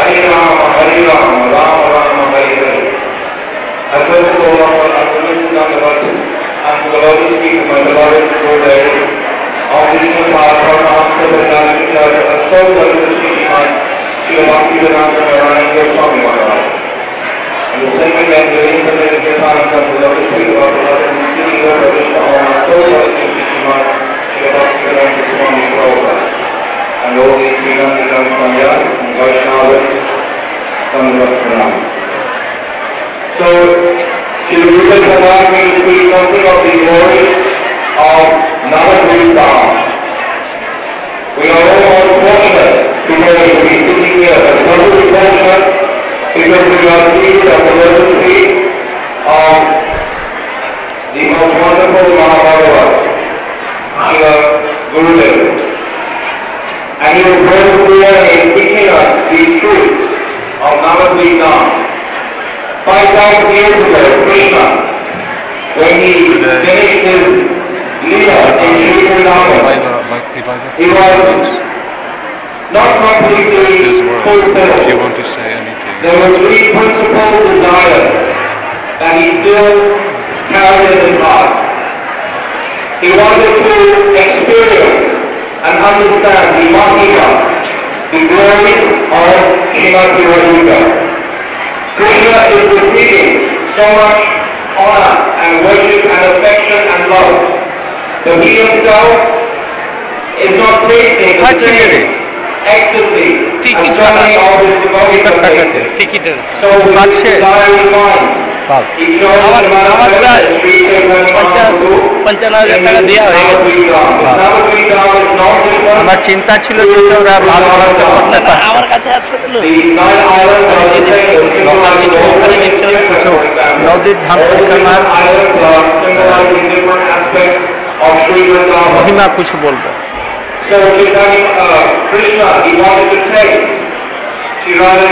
Hare Rama, Rama Rama, Hare Hare. I first of all offer unconditional thunderbolts and to the Lord's feet of my beloved Lord Larry. All the human heart, our answer, the reality, a soul that is the Srimad, Srila Bhaktivedanta Narayana Goswami Maharaj. And the second that the internet is the time that the Lord's feet of our beloved Sri Lord Vishnu, our soul that is the Srimad, Srila Bhaktivedanta Swami Prabhupada. And all the Srilankan Sanyas and Vaishnavas, Sandhya. So, Sri Rupa Bhagavad will speak something of the glories of Navadvip Dham. We are all most fortunate today to be sitting here, but totally fortunate because we are seated at the lotus feet of the most wonderful Mahabharata, Srila Gurudev. And he was very clear in teaching us these truths of Navadvip Dham. 5,000 years ago, Krishna, when he finished his Leela in Sri Vrindavan, he was not completely fulfilled. If you want to say anything. There were three principal desires that he still carried in his heart. He wanted to experience and understand the Mahima, the glories of Srimati Radhika. Krishna is receiving so much honor and worship and affection and love. But he himself is not tasting the same ecstasy as so many of his devotees are tasting. So with his desire in mind, he chose to manifest the Sri Chaitanya Mahaprabhu. আমার চিন্তা ছিল যে ওরা ভালো করতে পারবে না আমার কাছে আসছে নদীর ধাম পরিক্রমার মহিমা কিছু বলবো So Krishna, he wanted to taste He wanted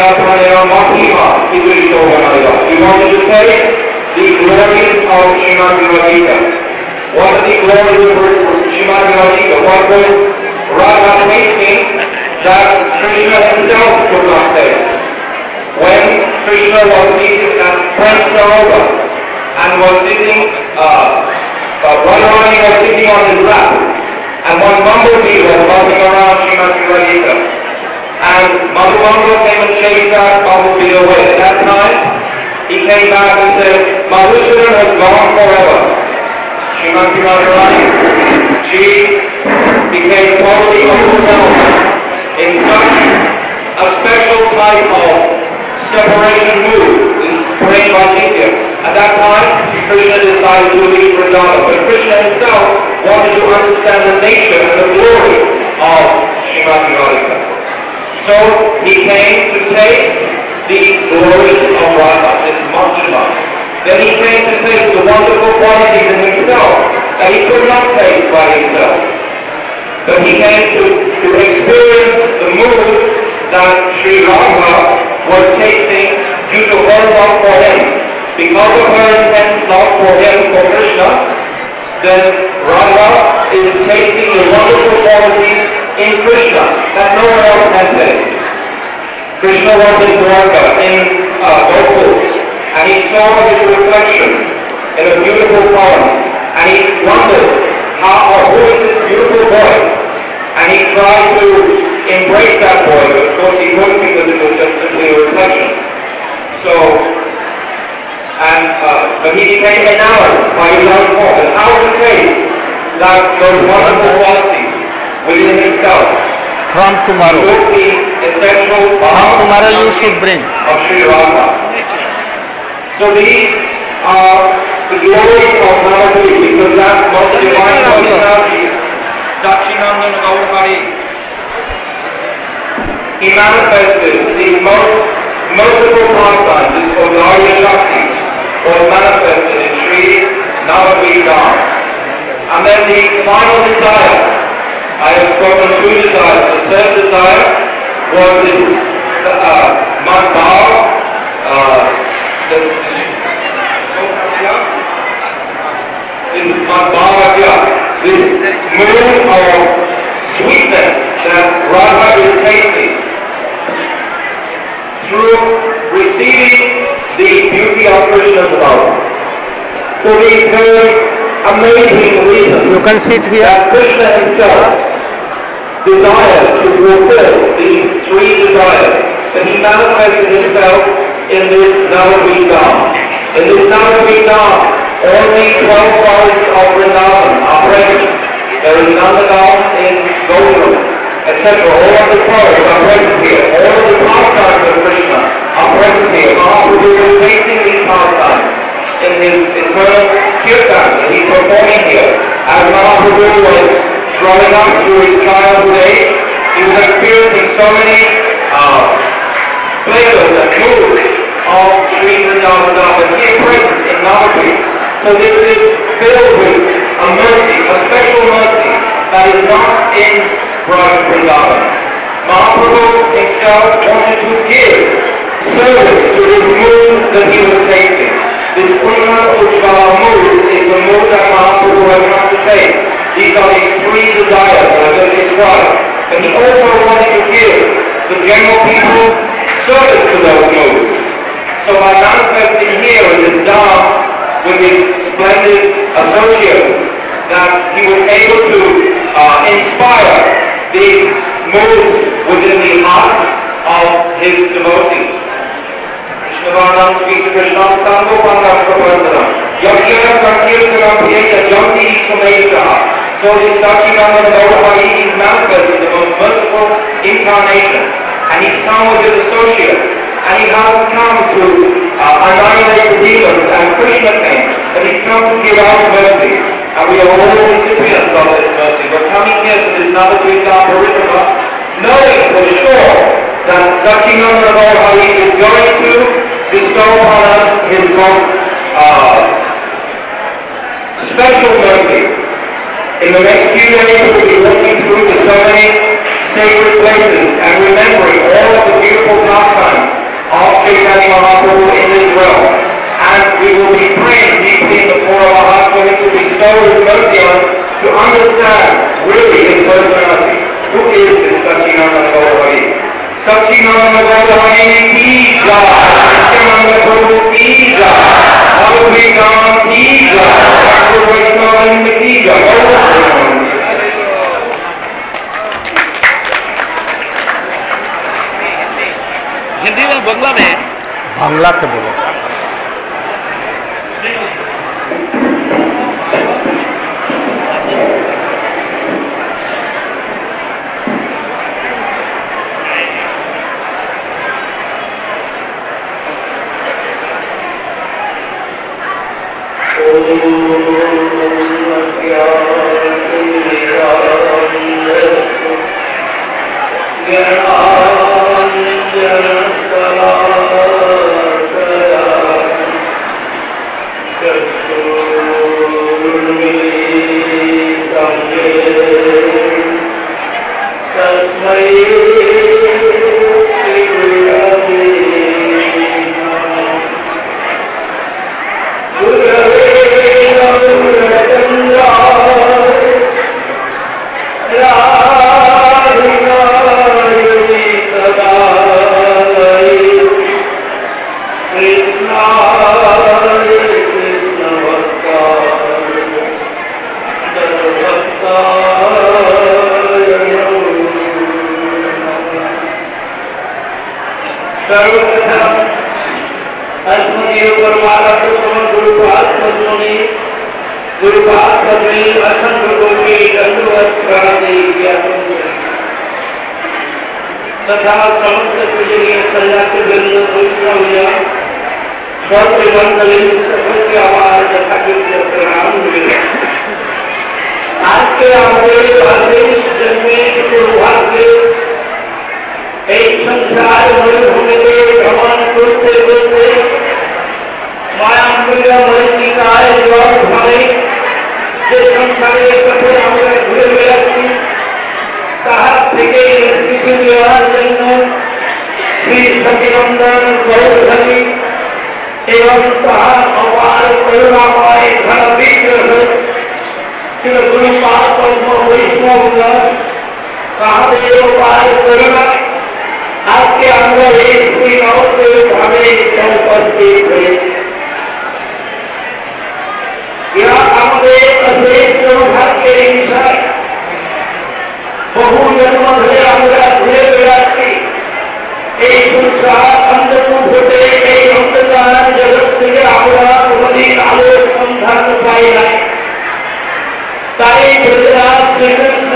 to taste the glories of Srimati Radhika. What are the glories of Srimati Radhika? What was Radha tasting that Krishna himself could not taste? When Krishna was seated at Prem Sarovar and was sitting, Radharani was sitting on his lap, and one bumblebee was buzzing around Srimati Radhika. And Madhumanga came and chased that bumblebee away. At that time, he came back and said, Madhusudan has gone forever. Srimati Radharani, she became totally overwhelmed in such a special type of separation mood, this praying Bhajitya. At that time, Krishna decided to leave Vrindavan, but Krishna himself wanted to understand the nature and the glory of Srimati Radhika. So he came to taste the glories of Radha, this Mahima. Then he came to taste the wonderful qualities in himself that he could not taste by himself. But he came to experience the mood that Sri Radha was tasting due to her love for him. Because of her intense love for him, for Krishna, then Radha is tasting the wonderful qualities in Krishna that no one else has tasted. Krishna was in Dwarka, in Gokul, and he saw his reflection in a beautiful pond, and he wondered, who is this beautiful boy? And he tried to embrace that boy, but of course he couldn't because it was just simply a reflection. So, but he became enamored by his own form, and how to taste those wonderful qualities within himself. From tomorrow. From tomorrow you should bring. Of Sri Radha. So these are the glories of Navadvip, because that most divine personality, Sachidananda Gaurahari, he manifested these most merciful pastimes, this Gauriya Shakti, was manifested in Sri Navadvip Dham. And then the final desire, I have spoken two desires. The third desire was this Madhbhav, this Madhbhavya, this mood of sweetness that Radha is tasting. through receiving the beauty of Krishna's love. So the very amazing reason You can sit here. that Krishna himself desired to fulfill these three desires, that he manifested himself in this Navadvip Dham. In this Navadvip Dham, all the 12 forests of Vrindavan are present. There is Nandagaon in Gokul, etc. All of the forests are present here. All of the pastimes of Krishna are present here. Mahaprabhu is tasting these pastimes in his eternal kirtan that he's performing here. As Mahaprabhu was growing up through his childhood age, he was experiencing so many flavors and moods of Sri Vrindavan Dham, and he is present in Navadvip. So this is filled with a mercy, a special mercy that is not in Braj Vrindavan. Mahaprabhu himself wanted to give service to this mood that he was tasting. This Purna Ujjvala mood is the mood that Mahaprabhu has come to taste. These are his three desires that I just described. And he also wanted to give the general people service to those moods. So by manifesting here in this Dham with his splendid associates, that he was able to inspire these moods within the hearts of his devotees. Krishnavarnam Krishna Krishna Sangho Pandaskapasanam Yakya Sankirtanam Piyaya Janti Ismailkaha. So this Sachidananda Gaurahari is manifesting the most merciful incarnation, and he's come with his associates, and he hasn't come to annihilate the demons as Krishna came, but he's come to give out mercy, and we are all recipients of this mercy. We're coming here to this Navadvip Dham Parikrama, knowing for sure that Sachidananda Gaurahari is going to bestow upon us his most special mercy. In the next few days, we will be walking through the so many sacred places and remembering all of the beautiful pastimes of Chaitanya Mahaprabhu in this realm. And we will be praying deeply in the core of our hearts for him to bestow his mercy on us to understand really his personality. Who is this Sachidananda Gaurahari? Sachidananda Gaurahari ki jai, Nityananda Prabhu ki jai, Navadvip Dham ki jai, Thakur Vaishnava ki jai. Hindi में बंगला में बांग्ला के बोलो. आपके अंदर एक ভাবে উপস্থিত হয়েছে। আমাদের কাছে সৌভাগ্যের বিষয়, বহু জন্ম ধরে আমরা ঘুরে বেড়াচ্ছি এই অন্ধকূপে, এই অন্ধকার জগৎ থেকে আমরা কোনদিন আলোর সন্ধান পাই নাই। তাই গুজরাট শ্রীকৃষ্ণ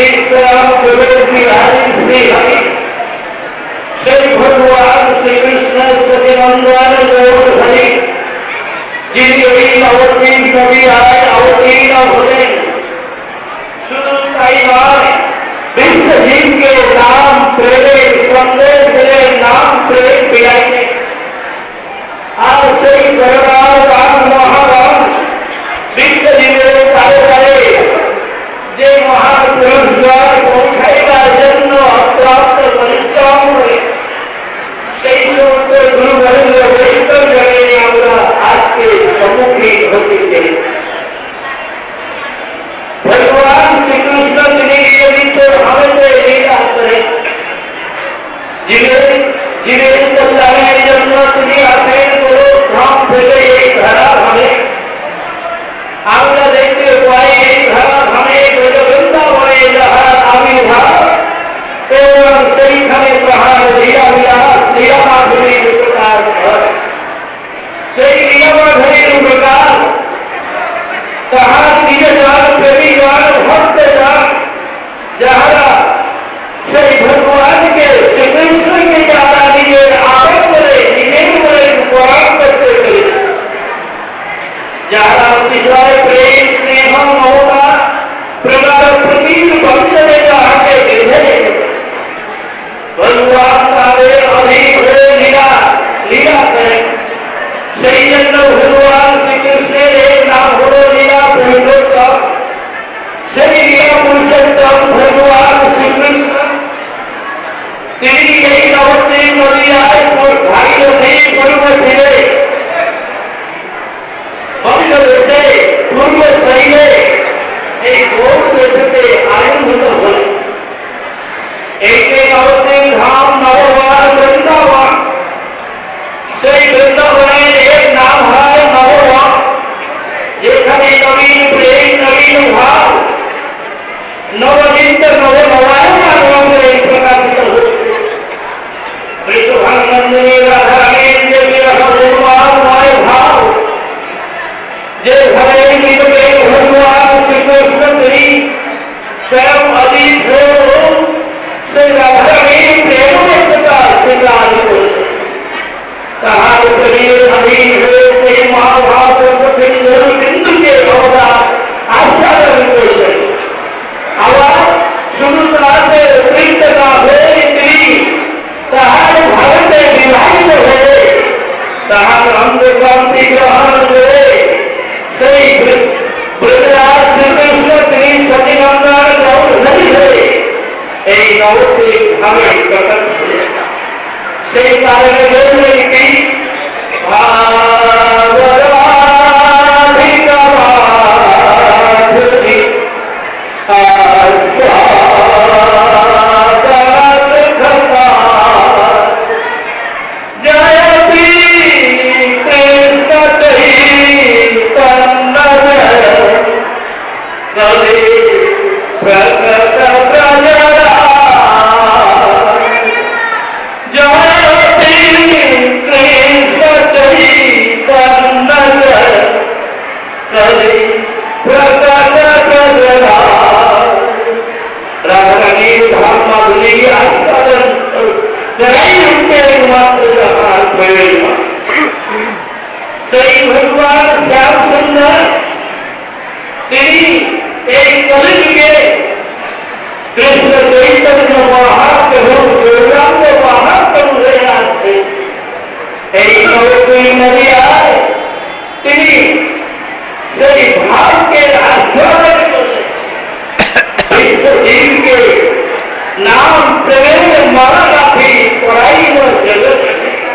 সেই ভগবান শ্রীকৃষ্ণ সচিনন্দন গৌর হরি, যিনি এই অবতীর্ণ নদীয়ায় অবতীর্ণ হলেন। শুধু তাই নয়, বিশ্বজীবকে নাম প্রেমের সন্দেশ দিলেন, নাম প্রেম বিরাইতে। আর সেই করোনার রাম মহারাম বিশ্বজীবের তারে তারে যে মহান পুরস্কার পৌঁছাইবার জন্য অক্লান্ত পরিশ্রম করে সেই সমস্ত গুরুবর্গ বৈষ্ণব জগতে আমরা আজকে সম্মুখীন হতে চাই। ভগবান শ্রীকৃষ্ণ তিনি নিয়মিত ভাবে লীলা করেন, জীবের কল্যাণের জন্য তিনি আসেন কোনো ধাম থেকে এই ধারা ভাবে। আমরা দেখতে পাই এই ধারা ভাবে বৃন্দাবনে যাহার আবির্ভাব এবং সেইখানে তাহার লীলা মাধুরীর প্রকাশ হয়। সেই লীলা মাধুরীর প্রকাশ তাহার নিজের প্রেমীগণ ভক্তগণ যাহারা সেই ভগবানকে শ্রীকৃষ্ণকে যারা নিজের আবেগ করে নিজের বলে উপরাম করতে পেরেছে, যারা অতিশয় প্রেম স্নেহ মমতা প্রগাঢ় প্রকৃতির বন্ধনে যাহাকে বেঁধে ভগবান তাদের অধীন হয়ে লীলা করেন। সেই জন্য ভগবান শ্রীকৃষ্ণের এর নাম হল লীলা পুরুষোত্তম। সেই লীলা পুরুষোত্তম ভগবান শ্রীকৃষ্ণ তিনি এই নবদ্বীপ নদীয়ায় ভাগীরথী পূর্ব তীরে বঙ্গদেশে পূর্ব শৈলে এই গৌর দেশে আবির্ভূত হলেন। এইকে নবদ্বীপ ধাম নববার বৃন্দাবন। সেই বৃন্দাবনের এর নাম হয় নববন, যেখানে নবীন প্রেম নবীন ভাব নবচিন্ত নবনবায়ন প্রকাশিত হচ্ছে। বৃষভানন্দিনী রাধারানীর যে বিরহময় ভাব, যে ভাবে নিজেকে ভগবান শ্রীকৃষ্ণ তিনি স্বয়ং অতীত সেই রাধারানীর প্রেম স্বীকার করেছে। তাহার শরীর অধীন হয়ে সেই মহাভারত বিন্দুকে অবদান আস্বাদন করলেন। আবার শুধু তাহাতে অতিরিক্ত না হয়ে তিনি তাহার ভারতে বিভাজিত হয়ে তাহার অন্তর্বর্তী গ্রহণ করে সেই ব্রজরাজ শ্রীকৃষ্ণ তিনি সচিনন্দন গৌর হরি হয়ে এই নবদ্বীপ ভাবে প্রকট হলেন। সেই কারণে বললেন কি সেই ভগবান শ্যাম সুন্দর তিনি এই কলিযুগে কৃষ্ণ চৈতন্য মহাপ্রভু গৌরাঙ্গ মহাপ্রভু হয়ে আসছে। এই নবদ্বীপ নদীয়ায় তিনি সেই ভাবকে আস্বাদন করলেন। বিশ্বজীবকে নাম প্রেমের মালা রাখি পড়াইব জগতে।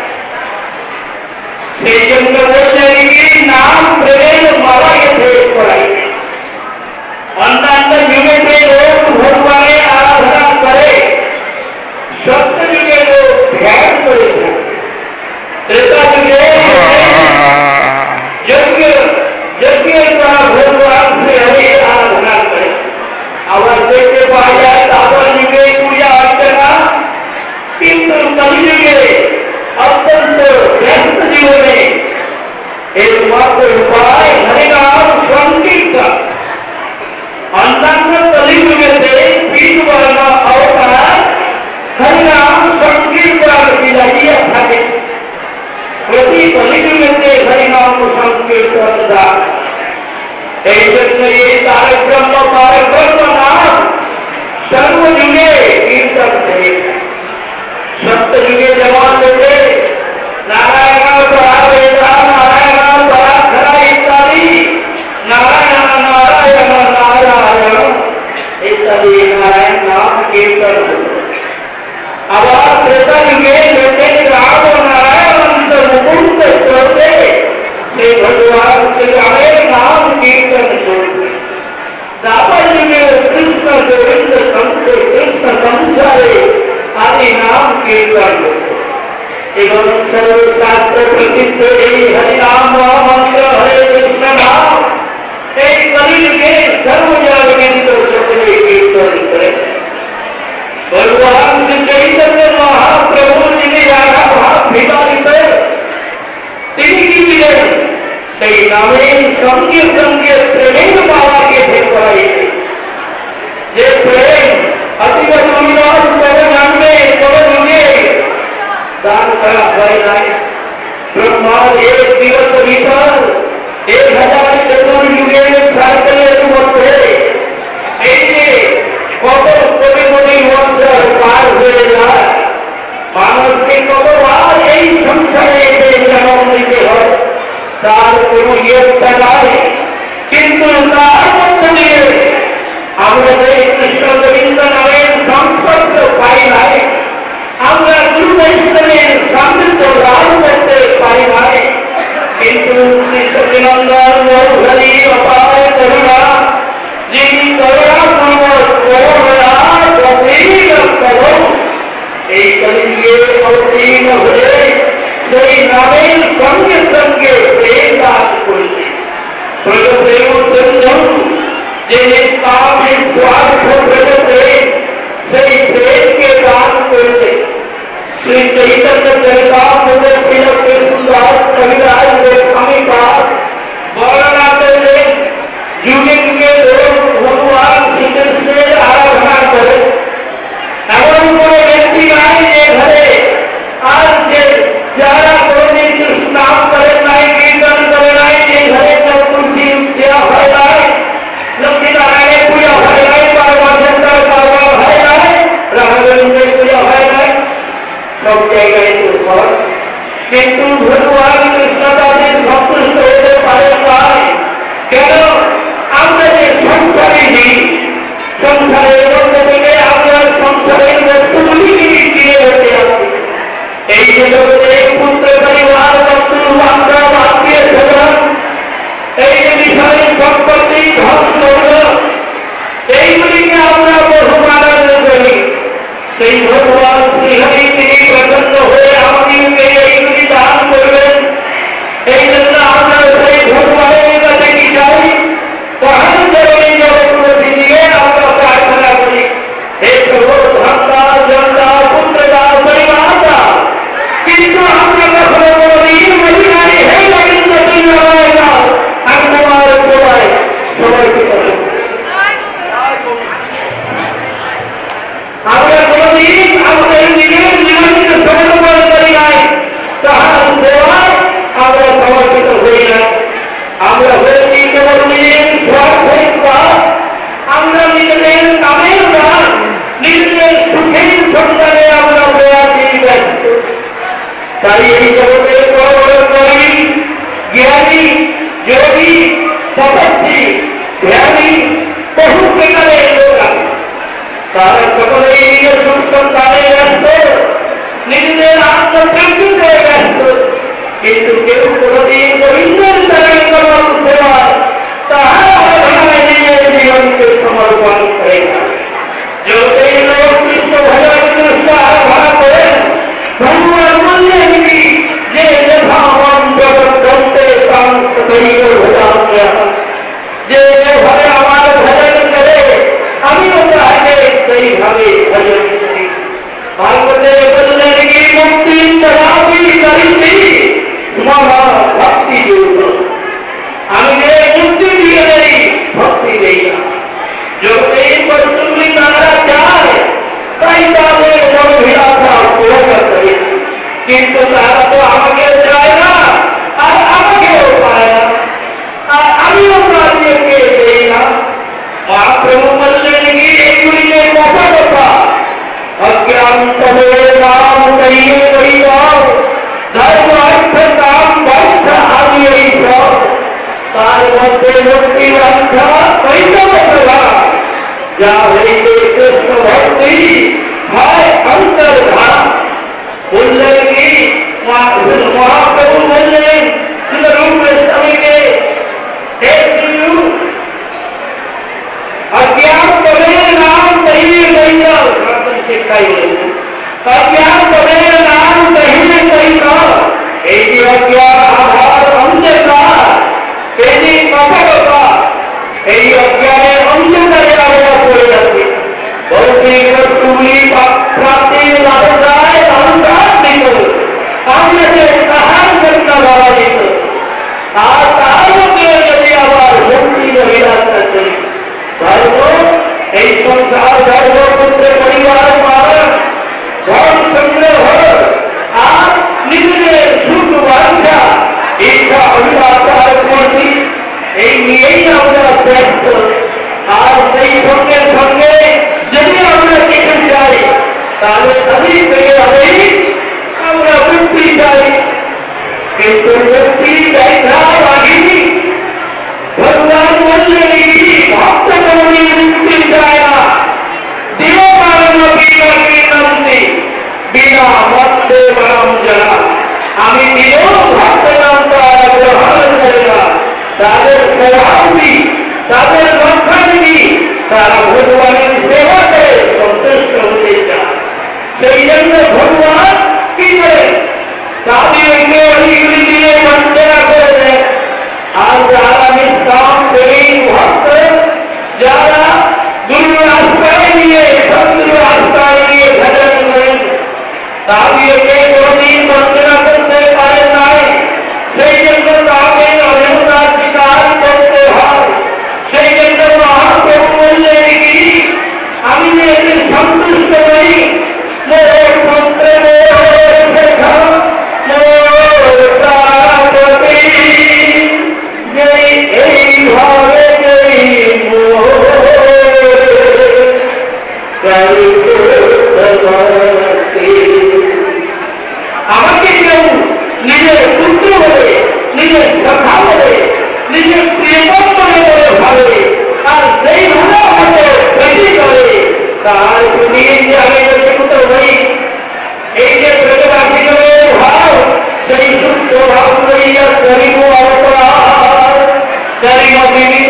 সেই জন্য বললেন কি নাম প্রেমের মালা গেছে পড়াইবে। অন্যান্য যুগেতে লোক ভগবানের আরাধনা করে, সত্য যুগে লোক ধ্যান করে থাকে। कलियुग में हरिनाम संकीर्तन का ये तारक ब्रह्म नाम सर्वयुगे कीर्तन थे। सप्तयुगे जवान थे नारायण परावेदा नारायण पराखरा इत्यादि नारायण नारायण नारायण इत्यादि नारायण नाम कीर्तन। अब त्रेता युगे जैसे राम नारायण मुकुंद करते से भगवान श्री राम नाम कीर्तन करते। दापर युगे कृष्ण गोविंद संत कृष्ण संसारे आदि नाम कीर्तन एवं सर्वशास्त्र प्रसिद्ध हरिनाम मंत्र हरे कृष्ण नाम कलियुगे सर्वजन सकले कीर्तन करे। भगवान श्री चैतन्य महाप्रभु जिन्हें यारा भाव भिवादित তিনি কি দিলেন সেই নামের সঙ্গে সঙ্গে প্রেমের বাবাকে ভেদ করাইছে। যে প্রেম অতীব সুন্দর তবে জানবে তবে যুগে দান করা হয় নাই। ব্রহ্মার এক দিবস ভিতর 1000 চতুর্যুগের সার্কেলের মধ্যে এই যে কত কোটি কোটি বছর পার হয়ে যায় মানুষকে কতবার এই সংসারে জন্ম নিতে হয় তার কোন ইয়ত্তা নাই। কিন্তু তার মধ্যে দিয়ে আমরা যে কৃষ্ণ গোবিন্দ নামের সংস্পর্শ পাই নাই, আমরা গুরু বৈষ্ণবের সান্নিধ্য লাভ করতে পারি নাই। কিন্তু কৃষ্ণনন্দন মৌধরী অপার করুণা যিনি করুণা এই কলিযুগে অবতীর্ণ হয়ে সেই নামের সঙ্গে সঙ্গে প্রেম দান করেছে। প্রেম সঞ্জন যে নিষ্কাম স্বার্থ প্রেম সেই প্রেমকে দান করেছে। শ্রী চৈতন্য চরিতামৃত ছিল কৃষ্ণদাস কবিরাজ গোস্বামী পাদ বর্ণনা করলেন যুগে যুগে লোক ভগবান শ্রীকৃষ্ণের আরাধনা করে। এমন কোন ব্যক্তি নাই যে ঘরে আর যে যারা কোনদিন কৃষ্ণ নাম করেন নাই কীর্তন করে নাই, যে ঘরে চতুর্থী দেওয়া হয় নাই, লক্ষ্মী নারায়ণের পূজা হয় নাই, পার্বতীর পার্বা হয় নাই, রামগঞ্জের পূজা হয় নাই, সব জায়গায় দুর্বল। কিন্তু ভগবান কৃষ্ণ তাদের সন্তুষ্ট হতে পারে নাই। কেন? আমরা যে সংসারে নেই, সংসারের মধ্যে থেকে আমরা সংসারের বস্তুগুলিকে কিনে হতে আসি। এই জগতে পুত্র পরিবার বস্তু বান্ধব আত্মীয় স্বজন এই যে বিষয় সম্পত্তি ধ্বংস এইগুলিকে আমরা বহু আনন্দ করি। সেই ভগবান শ্রীহরি তিনি প্রসন্ন হয়ে আমাদেরকে এইগুলি দান করবেন। এই জন্য আমরা সেই ভগবানের কাছে কি চাই? তাহার জরুরি জগৎপ্রতি দিয়ে আমরা প্রার্থনা করি, হে প্রভু ধনদার জনদার পুত্রদার পরিবারদার। কিন্তু আমরা কখনো কোনদিন বলি নাই হে গোবিন্দ তুই নয় না আমি তোমার সবাই সবাইকে আমরা কোনদিন আমাদের নিজের জীবনকে সমর্পণ করি নাই, তাহার সেবায় আমরা সমর্পিত হই না। আমরা হয়েছি কেবল নিজের স্বার্থের কাজ, আমরা নিজেদের কামের কাজ, নিজেদের সুখের সন্ধানে আমরা হয়েছি ব্যস্ত। তাই এই জগতের বড় বড় কর্মী জ্ঞানী যোগী তপস্বী ধ্যানী বহু প্রকারের লোক আছে। তারা সকলেই নিজের সুখ সন্ধানে ব্যস্ত, নিজেদের আত্মপ্রাপ্তিতে ব্যস্ত। কিন্তু কেউ কোনদিন গোবিন্দের দ্বারাই কর্ম সেবায় তাহার আরাধনায় নিজের জীবনকে সমর্পণ করে না। জগতের লোক কৃষ্ণ ভজন কৃষ্ণ আরাধনা করেন ভগবান বললেন কি যে যথামন জগৎ গ্রন্থে সংস্কৃত ভজন যে যেভাবে আমার ভজন করে আমিও তাকে সেইভাবে ভজন করি। ভাগবতে বললেন কি মুক্তি তদাপি করিছি ভক্তি যোগ। আমি যে মুক্তি দিয়ে দেই ভক্তি দেই না। জগতের বস্তুগুলি তারা চায় তাই তাদের মনোভিলাষা পূরণ করে, কিন্তু তারা তো আমাকে চায় না। মধ্যে মুক্তি রক্ষা কৈতবসভা যা হইতে কৃষ্ণ ভক্তি হয় অন্তর্ধারা। বললেন কি মহাপ্রভু বললেন রূপ গোস্বামীকে, हे सिंधु अज्ञान तमें नाम कहीं नहीं का रतन शिक्षाई बोले अज्ञान तमें नाम कहीं नहीं का एक अज्ञान आधार अंधकार तेजी कपड़ता এই অজ্ঞানে অন্ধকারে আমরা পড়ে যাচ্ছি। ভৌতিক বস্তুগুলি প্রাপ্তির লালসায় অহংকার দিত, আমরা যে তাহার জন্য বলা দিত, আর তার মধ্যে যদি আবার ভক্তি অভিলাষা করি ধর্ম এই সংসার ধর্ম করতে পরিবার পালন ধর্ম সংগ্রহ আর নিজেদের সুখ বাঞ্ছা ইচ্ছা অভিলাষার করছি, এই নিয়েই আমরা ব্যস্ত। আর সেই সঙ্গে সঙ্গে যদি আমরা কিছু চাই তাহলে তাদের থেকে হবেই আমরা মুক্তি চাই, কিন্তু মুক্তি দেখা বাগিনি ভগবান বললেন ভক্ত কর্মী মুক্তি চায় না, দেহ কারণ বিনান্তি বিনা মত্তে বরম যারা আমি দিলেও ভক্ত নাম তারা গ্রহণ করে না, তাদের সেবাবি তাদের রক্ষাবিধি তারা ভগবানের সেবাতে সন্তুষ্ট হতে চায়। সেই জন্য ভগবান কি করে তাদেরকে অলিগুলি দিয়ে বঞ্চনা করে দেন। আর যারা নিষ্কাম প্রেমী ভক্ত, যারা গুরুর আশ্রয় নিয়ে শত্রুর আশ্রয় নিয়ে ভজন করেন, তাদেরকে কোনদিন বঞ্চনা করতে পারে নাই। সেই জন্য তাকে অনেকটা স্বীকার করতে হয়। সেই জন্য মহাপ্রভু বললেন কি আমি যে এদের সন্তুষ্ট নই, আমাকে কেউ নিজের পুত্র বলে, নিজের সখা বলে, নিজের প্রিয়তম বলে ভাবে আর সেইভাবে আমাকে বেশি করে, তার প্রতি যে আমি রচিত হই, এই যে ব্রজবাসীদের ভাব, সেই সুস্থ ভাব লইয়া করিব অপরাধ, করিব বিবিধ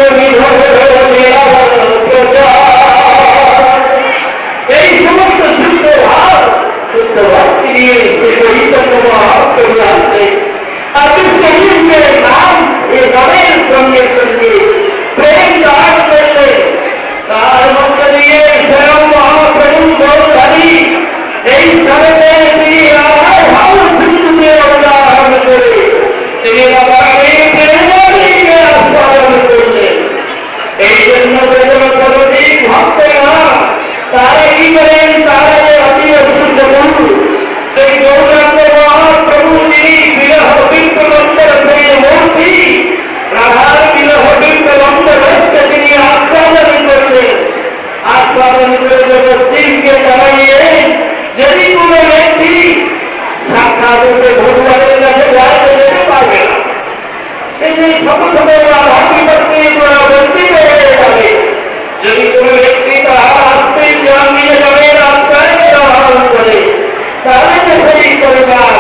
এই সমস্ত শুদ্ধ ভাব শুদ্ধ ভক্তি নিয়ে সে চৈতন্য মহাপ্রভু আসছে। আপনি শরীরের নাম এ নামের সঙ্গে সঙ্গে প্রেম দান করলে তার মধ্য দিয়ে স্বয়ং মহাপ্রভু গৌরধারী এই জগতে তিনি আমার ভাব সিন্ধুকে অবদান করে তিনি আমাকে প্রেমকে আস্বাদন করলেন। এই জন্য সর্বাধিক ভক্তেরা তারা কি করেন, তারা যে অতি অশুদ্ধ গুরু সেই গৌরাঙ্গ মহাপ্রভু যিনি বিরহ বিপ্রবন্ধের মূর্তি রাধার বিরহ বিপ্রবন্ধকে তিনি আস্বাদন করলেন। আস্বাদন করে যখন শিবকে জানাইয়ে যদি কোনো ব্যক্তি সাক্ষাৎ ভগবানের কাছে যায় যেতে পারবে না, সেই ছোট ছোট রাধাকে বন্দি হয়ে যাবে। যদি কোনো ব্যক্তি তাহার আস্তে জ্ঞান নিয়ে যাবে রাস্তায় গ্রহণ করে তাহলে যে সেই পরিবার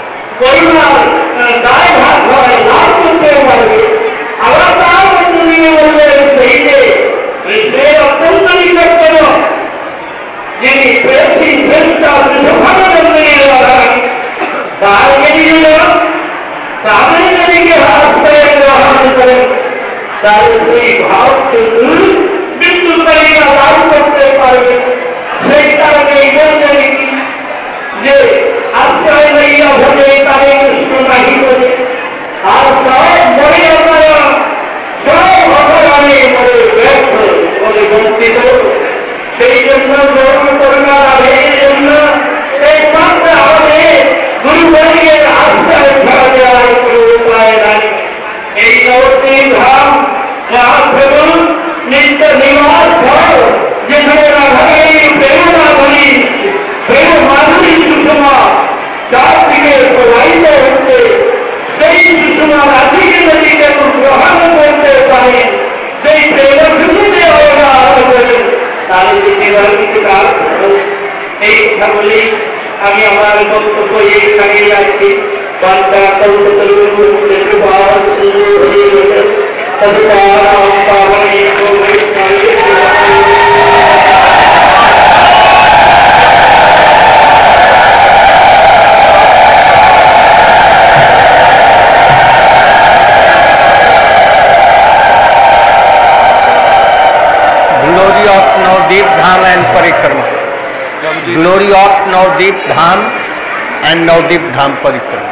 দায় ভাগ হয়, লাভ করতে পারবে। আবার তার মধ্য দিয়ে বলবেন সেই যে কৃষ্ণের অত্যন্ত নিকটতম যিনি প্রেসি শ্রেষ্ঠ তারকে দিল, তাদের যদি আশ্রয় গ্রহণ করেন তাহলে সেই ভাব শুধু মৃত্যুকারীরা লাভ করতে পারবে। সেই কারণে বললেন যে আশ্রয় লইয়া ভোগে তাদের কৃষ্ণ নাহি করে আর সব মরে আপনারা সব ভগবানে মরে ব্যর্থ বলে বঞ্চিত। সেই জন্য গ্রহণ করোনা লাভের জন্য এই পাত্রা হবে গুরুবর্গের আশ্রয় ছাড়া দেওয়ার কোনো উপায় নাই। এই নবদ্বীপ ধাম মহাপ্রভু নিত্য নিবাস ঘর, যেখানে রাধারানীর প্রেরণা বলি প্রেম মাধুরী সুষমা চারদিকে প্রবাহিত হচ্ছে, সেই सुषमा राशि के नतीजे को ग्रहण करते पाए से प्रेम सुनते होगा ताले जीवन की किताब एक था बोली আমি আমার বক্তব্য এই কাজে যাচ্ছি বান্দা কৌতুক দেখে পাওয়া শুরু হয়ে গেছে তবে পাওয়ানি Glory of Navdeep Dham and Parikrama. Glory of Navdeep Dham and Navdeep Dham Parikrama.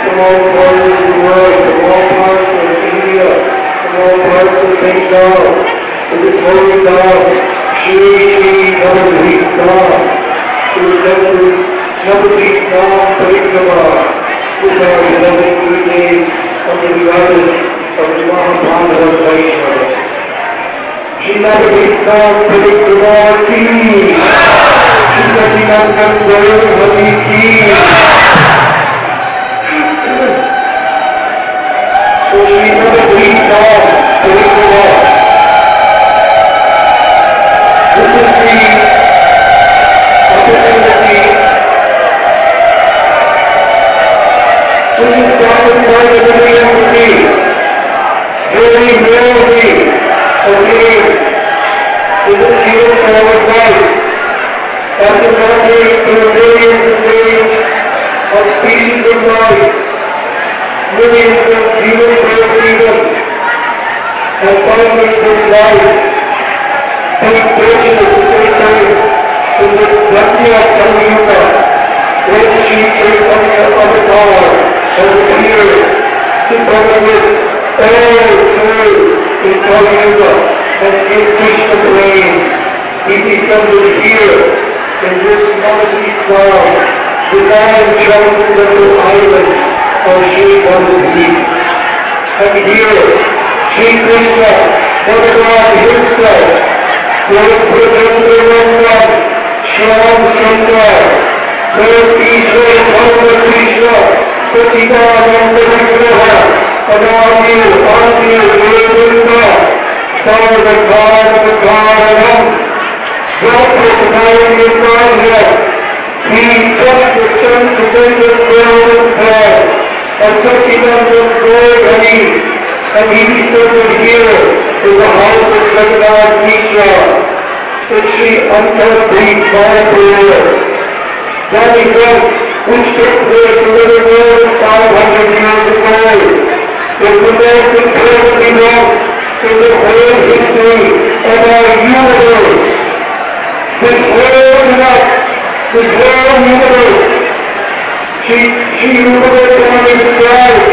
from all corners of the world, from all parts of India, from all parts of Bengal, to this holy God, Shri Shri Navadvip Dham, to conduct this Navadvip Dham Parikrama with our beloved Gurudevs under the guidance of the Mahaprabhu Vaishnavas. Shri Navadvip Dham Parikrama ki, Shri Satinandam Garu Hari ki. So Shri Navadvip Dham Parikrama. This is the opportunity which is gathered by the community, very rarely again in this human forward life, after wandering through millions and millions of species of life, millions of human births even, and finding this life, being fortunate to say time in this Bhaktiya Kaliyuga, when Shri Chaitanya Avatar has appeared to cover with all souls in Kaliyuga and give Krishna blame. He descended here in this Navadvip Dham, the nine transcendental islands of Shri Navadvip. And here, Shri Krishna, Bhagavan himself, was Prajendra Shyam Sundar, was Ishwar Bhagavad Krishna, Sachidananda Vigraha, Anamir, Govinda, Sarvakaranam, God personality of Godhead. He touched the transcendental world of God, and Sachidananda Hari, and he descended here in the house of Jagannath Mishra, in Sri Antardip Mayapur. That event, which took place a little more than 500 years ago, is the most important event in the whole history of our universe. This whole event, this whole universe, Shri Rupa Goswami describes,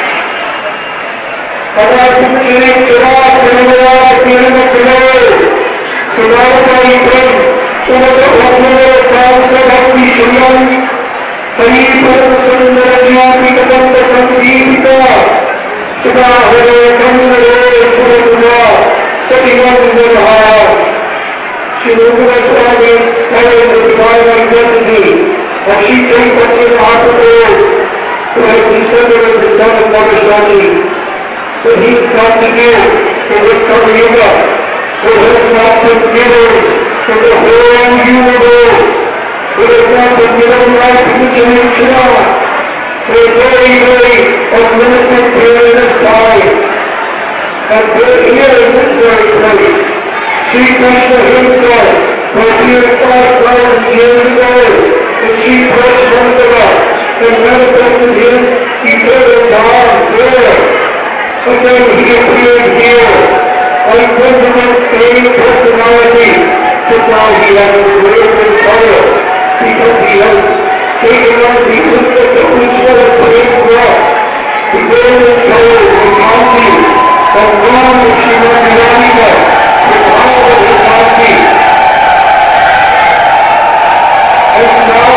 Agar Puchini Chirag Purnavara Pirama Pilar, Sudhavakari Pram, Umata Bhakmara Samsa Bhakti Shriyan, Hari Purva Sundara Jyati Kadamba Sangeeta, Sudhavare Kandare Suratuma, Satinanda Bhava. Shri Rupa Goswami is telling the divine identity of Shri Chaitanya Mahaprabhu, who has descended as the son of Madhuswami. That he has come to do in this Kaliyuga, what has not been given in the whole universe, what has not been given right to the Krishna, for a very, very unlimited period of time. And here in this very place, Sri Krishna himself appeared 5,000 years ago in Sri Prajnandava and manifested his eternal Dham there. And then he appeared here, a president, same personality, but now he has his word and power, because he has taken on the input of which was prayed for us, the golden power of Bhakti, and one of Srimati Radhika, the power of Bhakti. And now,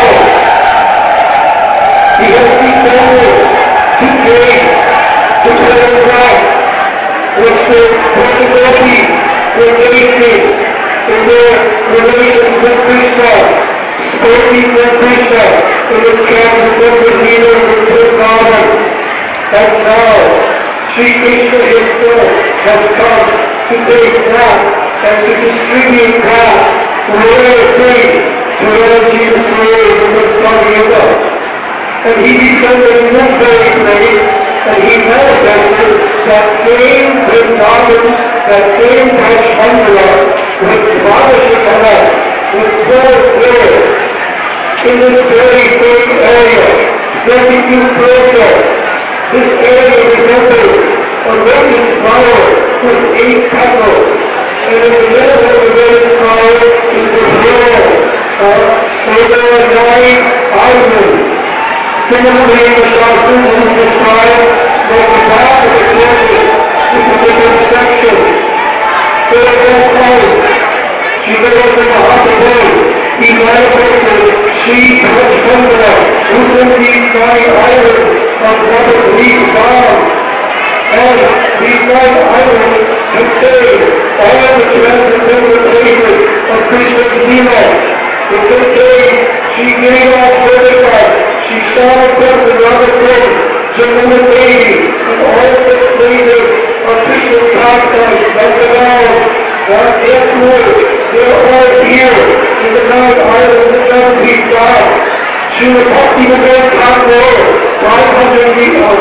he has descended to take the present class, which the possibilities were tasting in their relations with Krishna, speaking with Krishna in the transcendental leaders of Vrindavan. And now, Sri Krishna himself has come to take snacks and to distribute grass, rare thing, to all Jesus' souls in this Kaliyuga. And he descended in this very place, and he manifested that same Vrindavan, that same Prajnandava, with Dvadashikala, with 12 pillars, in this very same area, 22 process. This area resembles a lotus flower with 8 petals, and in the middle of the lotus flower is the throne. So there are 9 islands. Similarly, the Shastras is described like the path of the churches into different sections. So at that time, she goes in the heart of God. He manifested, she touched Chandra, within these 9 islands of Brother Greek Ram. And these 9 islands contain all the transcendental places of Krishna's Leelas. It contains, she gave off photographs, she shot across the Radha King, Jamuna Devi, and all such places of Krishna's pastimes, like the Ram, that they're all here in the 9 islands of Navdeep Ram. Srila Bhaktivinoda Thakur, 500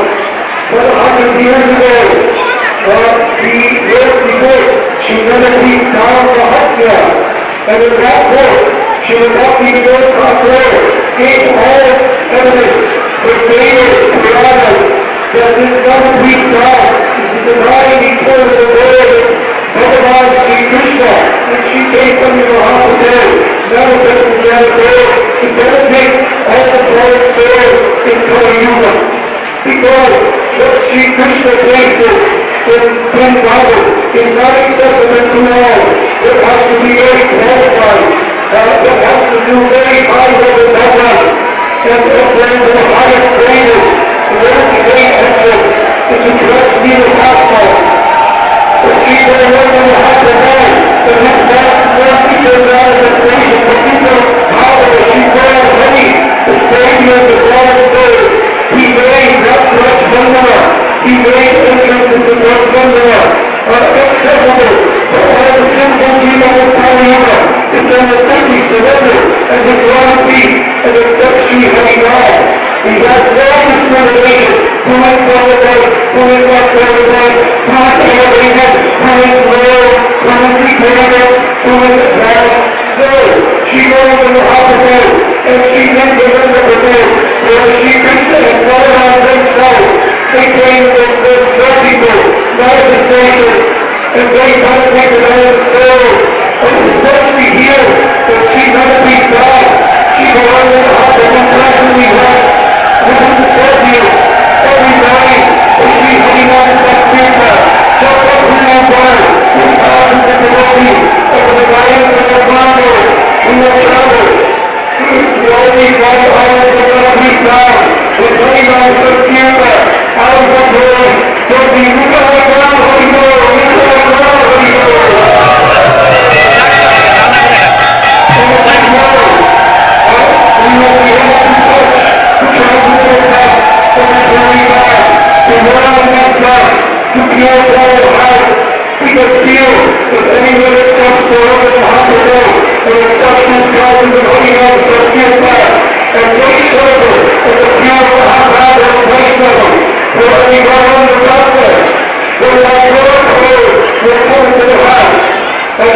years ago, he wrote the book, Srimati Dham Mahatmya, and in that book, Srila Bhaktivinoda Thakur gave all evidence for Vedas, Puranas, that this Navdeep Dham is the divine eternal word Bhagavan Sri Krishna, and she came from the Mahaprabhu, manifested in that world to benefit all the born souls in Kali Yuga. Because what Sri Krishna places in Vrindavan is not accessible to all. It has to be very qualified. It has to do very high level Bhagavan and obtain the highest praises in order to gain entrance into Krishna's Leela pastimes. But she will learn in the heart of God that his vast mercy and manifestation for people power that she brought already, the Savior of the born souls. He made that Braj Bandhana, he made entrance into Braj Bandhana accessible for all the simple people of Kali Yuga. If they will simply surrender at his Lord's feet and accept Sri Harinam. He has no discrimination. Who is qualified? Who is not qualified? Who is elevated? Who is low? Who is degraded? Who is advanced? No. She goes in the heart of God, and she didn't remember the world. Where Sri Krishna and Balaram themselves, they came with this people, manifestations, and they penetrated all the souls. And especially here, that she never be God. She belonged in the heart of God presently left with his associates every night as Sri Harinam Sankirtan, just as we are born with thousands of devotees over the guidance of our Father, we will travel to all these 9 islands of Navdeep Dham with Harinam Sankirtan, out of the doors, from the Uttarakhand Haribol, Uttarakhand Haribol. We will be able to touch the transcendental path of the holy God, to learn these gods, to pure all the hearts, because here, if anyone accepts the Lord of the Mahaprabhu, and accepts his presence in Harinam Sankirtan, and takes shelter as the pure Mahaprabhu of Vaishnavas, will anyone on the darkness, will like Lord Lord, will come into the house. And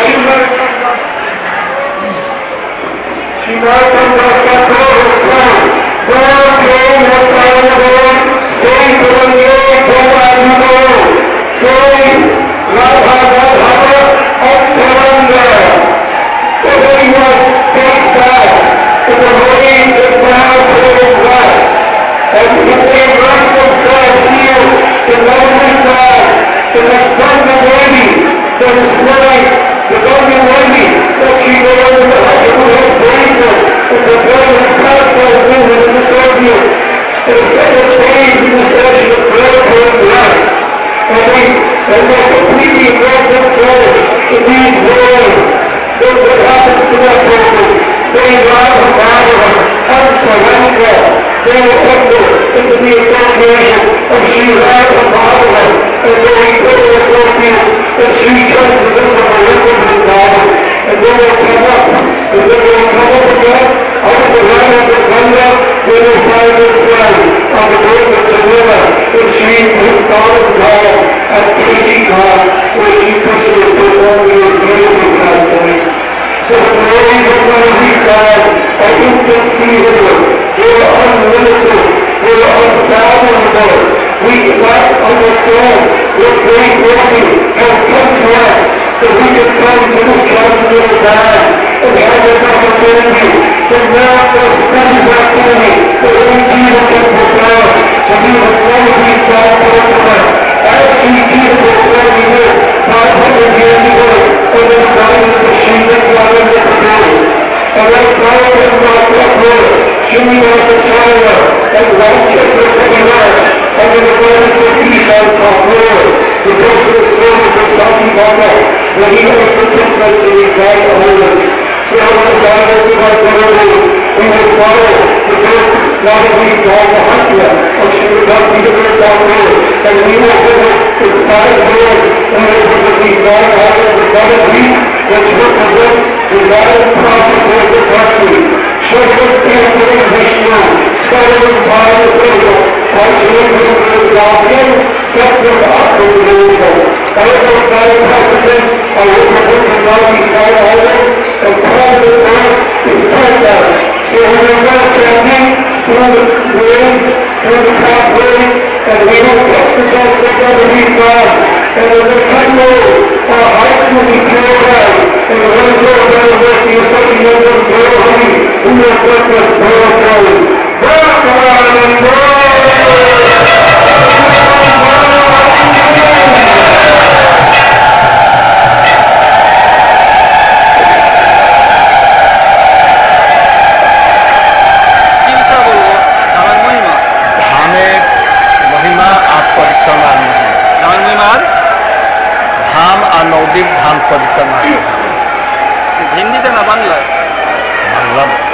Shrimartam Dasato Hosam, Ram Yom Hasam Ram, Sai Kavanyo Bhavadino, Sai Radha Radha Abdhavanga. If anyone takes back to the holy and proud holy glass, and if they immerse themselves here in Navdeep Dham, in this Ganga Devi that is flying, the Ganga Devi that she goes in the heart of has buried them, and the blood has passed out of them in the associates, and the second phase in the session of blood and glass. And they completely immerse themselves in these worlds. Look what happens to that person. Saying Radha Madhava, Antavanga, they will enter into the association of Sri Radha Madhava, and they will enter associates of Sri Transcendental Vrindavan, and they will come up, and they will come up again out of the lands of Ganga. They will find themselves on the brink of Jamuna in Sri Vrindavan Dham and Krishna Dham, where Sri Krishna is performing his beautiful pastimes. So the glories of Navdeep Dham are inconceivable, they are unlimited, they are unfathomable. We cannot understand what great blessing has come to us, that we can come to this transcendental Dham and have this opportunity to master this precious activity that only Jesus can Manchester Commonwealth, under the guidance of Isa Kapoor, the personal servant of Sati Baba, when he also took place in his right holders. So the guidance of our Guru, we will follow the first Navadi Dharma of Sri Bhakti Thakur, and we will visit the 5 years in the these right holders of Navadi, which represent the nine processes of Bhakti. Shakti Tirtha Vishnu, Skarman Bhava Seva, Panchayam Vyasam, Satyam Atma-Yoga. All of those nine processes are represented by these nine items, and part of the verse is countdown. So we will now chanting through the ways, through the pathways, and we will touch the dust of Navadi God. And as a festival, our hearts will be purified, and the one who will better mercy of such a number of glory, who will work us glorified. Bhagavan and Navdeep धाम परिक्रमा হিন্দিতে না বাংলায়? बांग्ला में।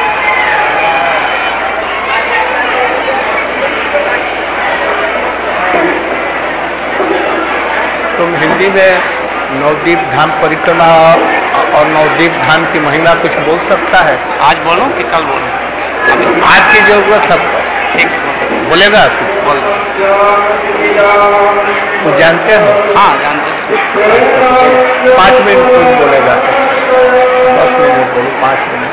तुम हिंदी में नवदीप धाम परिक्रमा और नवदीप धाम की महिमा कुछ बोल सकता है? आज बोलो कि कल बोलो? आज की जरूरत है। ठीक बोलेगा कुछ? बोल। वो जानते हो? हाँ जानते हैं। 5 मिनट कुछ बोलेगा, 10 मिनट बोलो, 5 मिनट।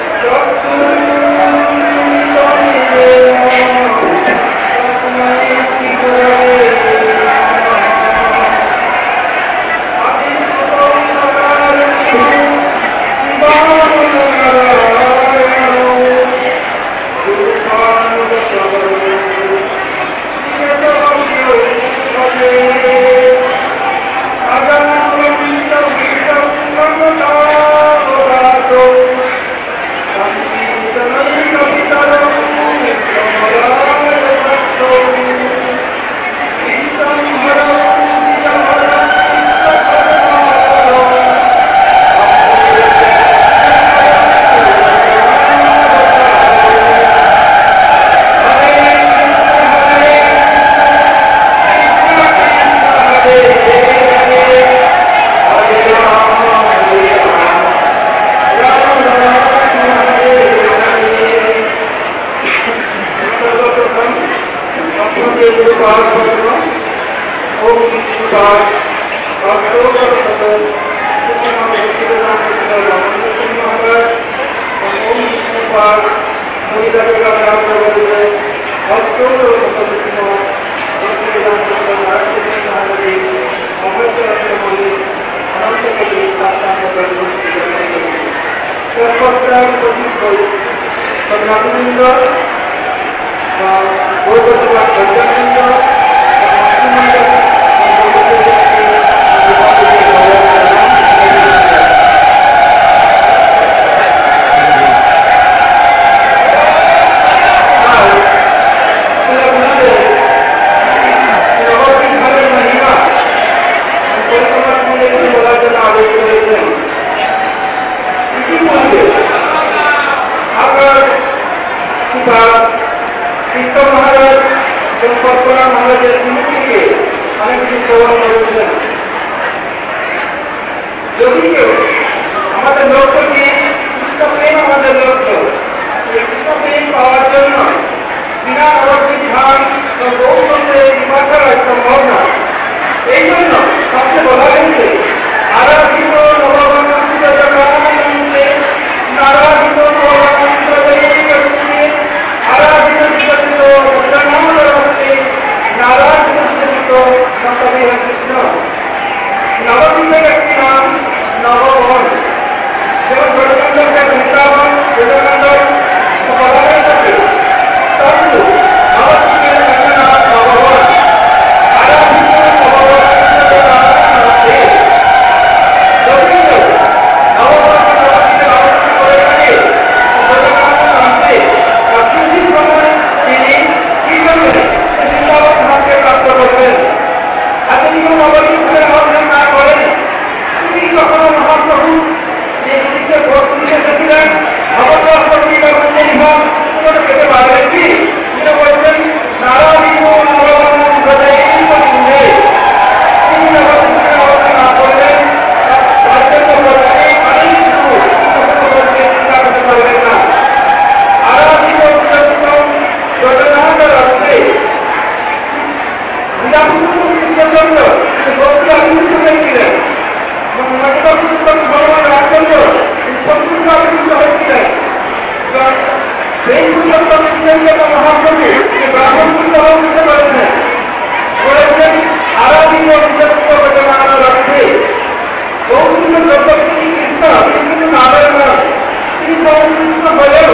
কৃষ্ণচন্দ্র বক্তৃতা আবিষ্কৃত হয়েছিলেন এবং নবদা পুস্তক ভগবান রামচন্দ্র সম্পূর্ণ আবিষ্কৃত হয়েছিলেন। সেই পুরুষোত্তম শ্রীচৈতন্য মহাপ্রভু ব্রাহ্মণ পুত্র বুঝতে করেছেন, বলেছেন আরাধিত বিশ্বস্ত ঘটনা রাখবে গৌরীন্দ্র দ্রৌপদী কৃষ্ণ কিন্তু নামের নাম তিনি কৃষ্ণ হলেও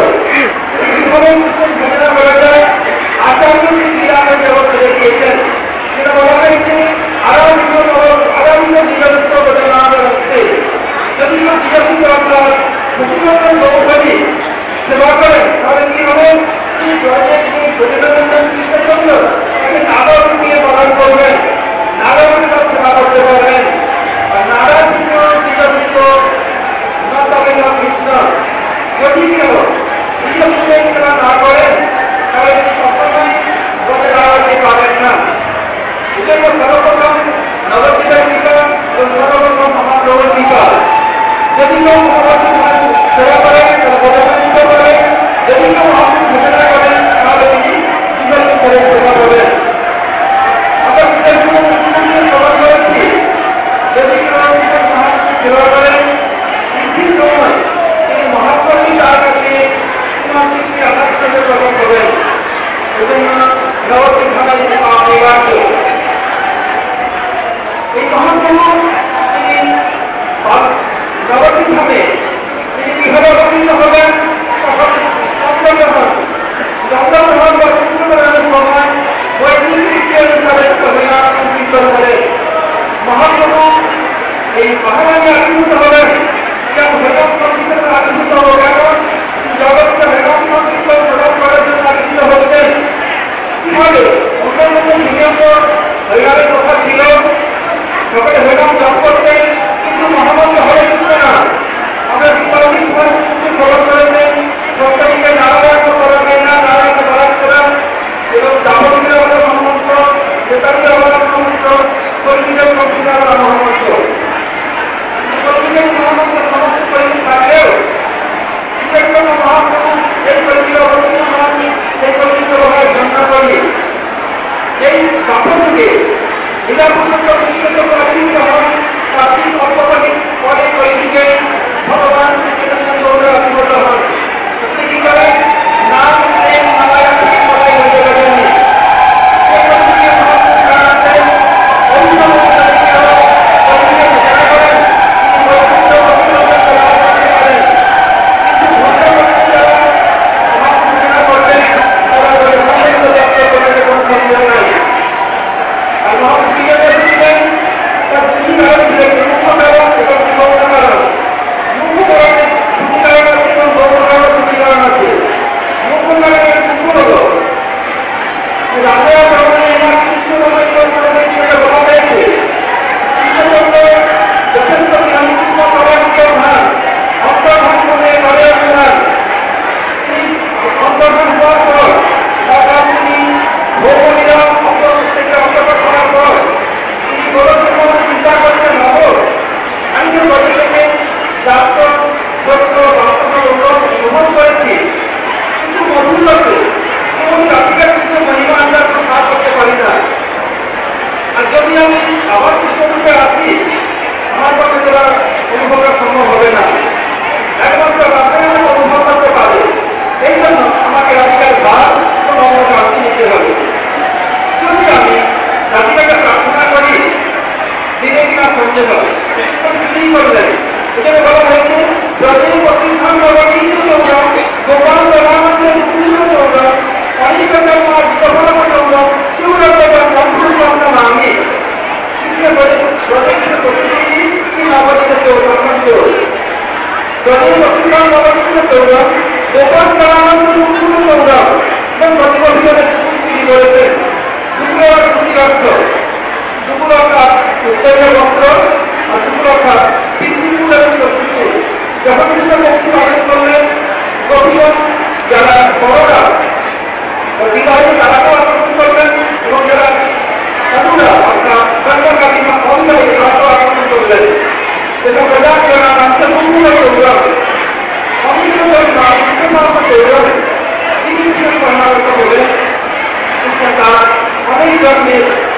ঘটনা বলা যায় আচার্য শ্রীরামের জগতে দেখিয়েছেন, যেটা বলা হয়েছে আরাধিত বিশ্বস্ত ঘটনা রাখবে। যদি বিশ্বস্ত আপনার মুখ্যমন্ত্রী দ্রৌপদী সেবা করেন তাহলে কি হবে? কৃষ্ণচন্দ্র তাকে নারদ দিয়ে পালন করবেন, নারদ সেবা করতে পারবেন। আর নারদ বিকশিত কৃষ্ণ যদি কেউ বিকশিতের সেবা না করেন তাহলে কখনোই বলে দাঁড়াতে পারেন না। এজন্য সর্বপ্রথম নবদ্বীপের বিকাশ ও সর্বপ্রথম মহাপ্রভুর বিকাশ। যদি কেউ সেবা করেন তাহলে করেন, যদি কেউ ঘোষণা করেন তাহলে তিনি বিকশিতের সেবা করবেন। আমরা সবার করেছি যদি কেউ সেবা করেন সিদ্ধির সময় তিনি মহাপ্রভু তার কাছে সীমান্তি আকাশকে গ্রহণ করবেন। এজন্য নবদ্বীপ ধারা যদি পাওয়া নির্বাচিত এই মহাপ্রভু তিনি নবদ্বীপ ধামে তিনি কিভাবে অবতীর্ণ হবেন তখন চন্দ্র হন বা শুক্রবারের সময় বৈদিক অনুসারে কীর্তন করে মহাপ্রভু এই মহামারী আবির্ভূত হলেন। ভেদম সংকীর্তন আবির্ভূত হল কেন? জগৎকে ভেদম সংকীর্তন প্রদান করার জন্য আবির্ভূত হচ্ছেন। কিভাবে অন্যান্য নিয়ম হরিনামের কথা ছিল, সকলে ভেদম জপ করতেন, কিন্তু মহামন্ত্র হয়ে উঠছে না। আমরা শিক্ষার্থী খবর করেছেন সপ্তাহে নারায়ণ করা যায় না, নারায়ণ করা করা এবং দামোদর আলাদা মহামন্ত্র, বেতারীর আলাদা মহামন্ত্র, কর্মীদের সংস্কৃতি আলাদা মহামন্ত্র। কর্মীদের মহামন্ত্র সমস্ত কর্মী থাকলেও শ্রীচৈতন্য মহাপ্রভু এই কর্মীর অবতীর্ণ হন, সেই কর্মীর ব্যবহার ঘোষণা করি। এই বাপযুগে লীলা পুরুষোত্তম কৃষ্ণচন্দ্র আবির্ভূত হন, কার্তিক অল্পকালীন পরে কর্মীকে ভগবান শ্রীচৈতন্য গৌর আবির্ভূত হন। আপনি কি করেন? নাম প্রেম নারায়ণ সবাই হয়ে গেলেন।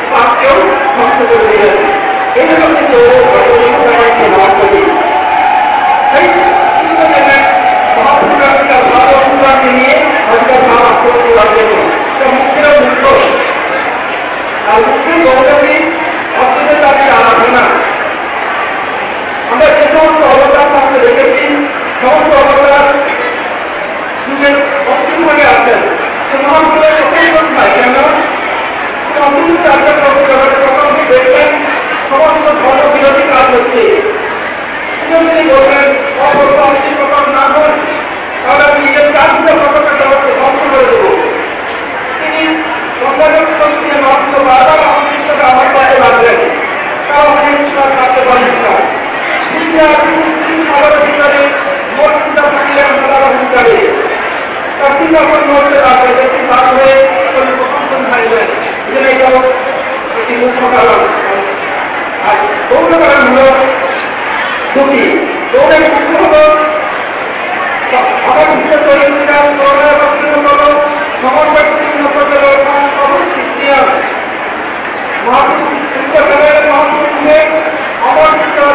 পাঁচকেও ধ্বংস করে দিলেন। এই জন্য কিন্তু নামাজ পড়ি সেই কৃষ্ণদেবের মহাপুরাধিকার ভালো পুরাণকে নিয়ে অধিকার ভাব আসতে পারবেন মুখ্যের মুখ্য আর মুখ্য গৌরবী ভক্তদের তাদের আরাধনা। আমরা যে সমস্ত অবতার সামনে দেখেছি সমস্ত অবতার যুগের অন্তিম ভাগে আছেন মহাপুরের সকল কথায় কেন অন্তিম চারটা প্রথম দেখবেন সমস্ত ধর্ম বিরোধী কাজ হচ্ছে। তিনি বলবেন অপরত অন্তিম প্রকট না হন তাহলে আমি নিজের চারটা প্রকটের জগৎকে ধ্বংস করে দেব। তিনি বারবার অন্তিষ্ঠকে আমার পাশে লাগলেন তাও অনেক থাকতে পারেন না। সাগরের ভিতরে মোট চিন্তা প্রক্রিয়া হিসাবে তার চিন্তাপন মধ্যে রাখবে ব্যক্তি বাদ হয়ে প্রথম থাকবেন এটাও একটি মুখ্য কারণ। আর গৌর কারণ হল দুটি। গৌরের মুখ্য হল আমার ভিতরে তৈরি সমন্বয় মহাপুরুষের মহাপুরুষের আমার